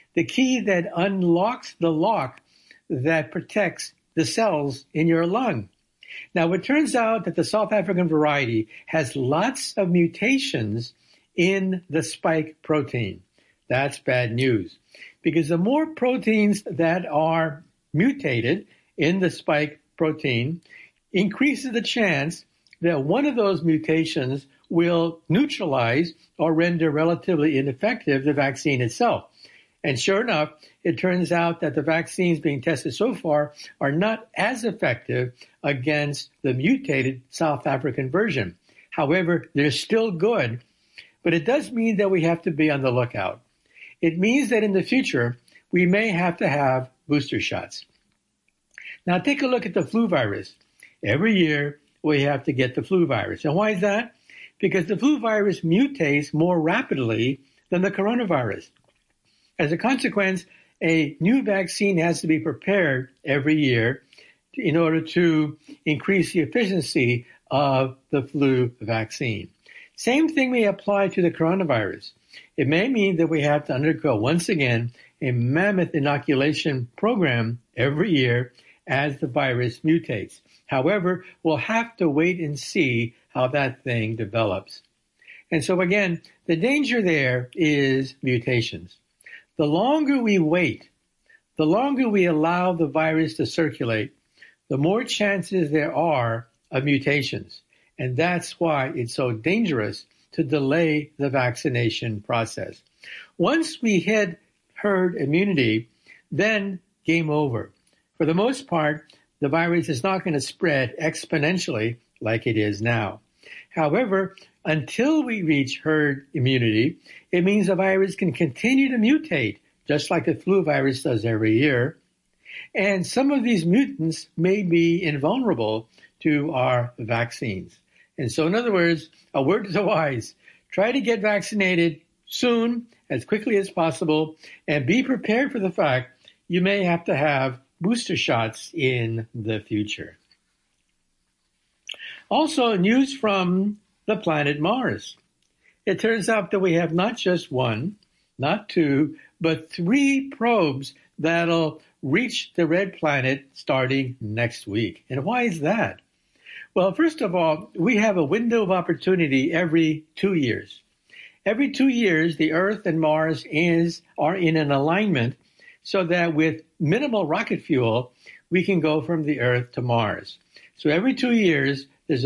that unlocks the lock that protects the cells in your lung. Now, it turns out that the South African variety has lots of mutations in the spike protein. That's bad news, because the more proteins that are mutated in the spike protein increases the chance that one of those mutations will neutralize or render relatively ineffective the vaccine itself. And sure enough, it turns out that the vaccines being tested so far are not as effective against the mutated South African version. However, they're still good, but it does mean that we have to be on the lookout. It means that in the future, we may have to have booster shots. Now, take a look at the flu virus. Every year, we have to get the flu virus. And why is that? Because the flu virus mutates more rapidly than the coronavirus. As a consequence, a new vaccine has to be prepared every year in order to increase the efficiency of the flu vaccine. Same thing may apply to the coronavirus. It may mean that we have to undergo, once again, a mammoth inoculation program every year as the virus mutates. However, we'll have to wait and see how that thing develops. And so again, the danger there is mutations. The longer we wait, the longer we allow the virus to circulate, the more chances there are of mutations. And that's why it's so dangerous to delay the vaccination process. Once we hit herd immunity, then game over. For the most part, the virus is not going to spread exponentially like it is now. However, until we reach herd immunity, it means the virus can continue to mutate, just like the flu virus does every year. And some of these mutants may be invulnerable to our vaccines. And so, in other words, a word to the wise, try to get vaccinated soon, as quickly as possible, and be prepared for the fact you may have to have booster shots in the future. Also, news from the planet Mars. It turns out that we have not just one, not two, but 3 probes that'll reach the red planet starting next week. And why is that? Well, first of all, we have a window of opportunity every 2 years. Every 2 years, the Earth and Mars are in an alignment so that with minimal rocket fuel, we can go from the Earth to Mars. So every 2 years,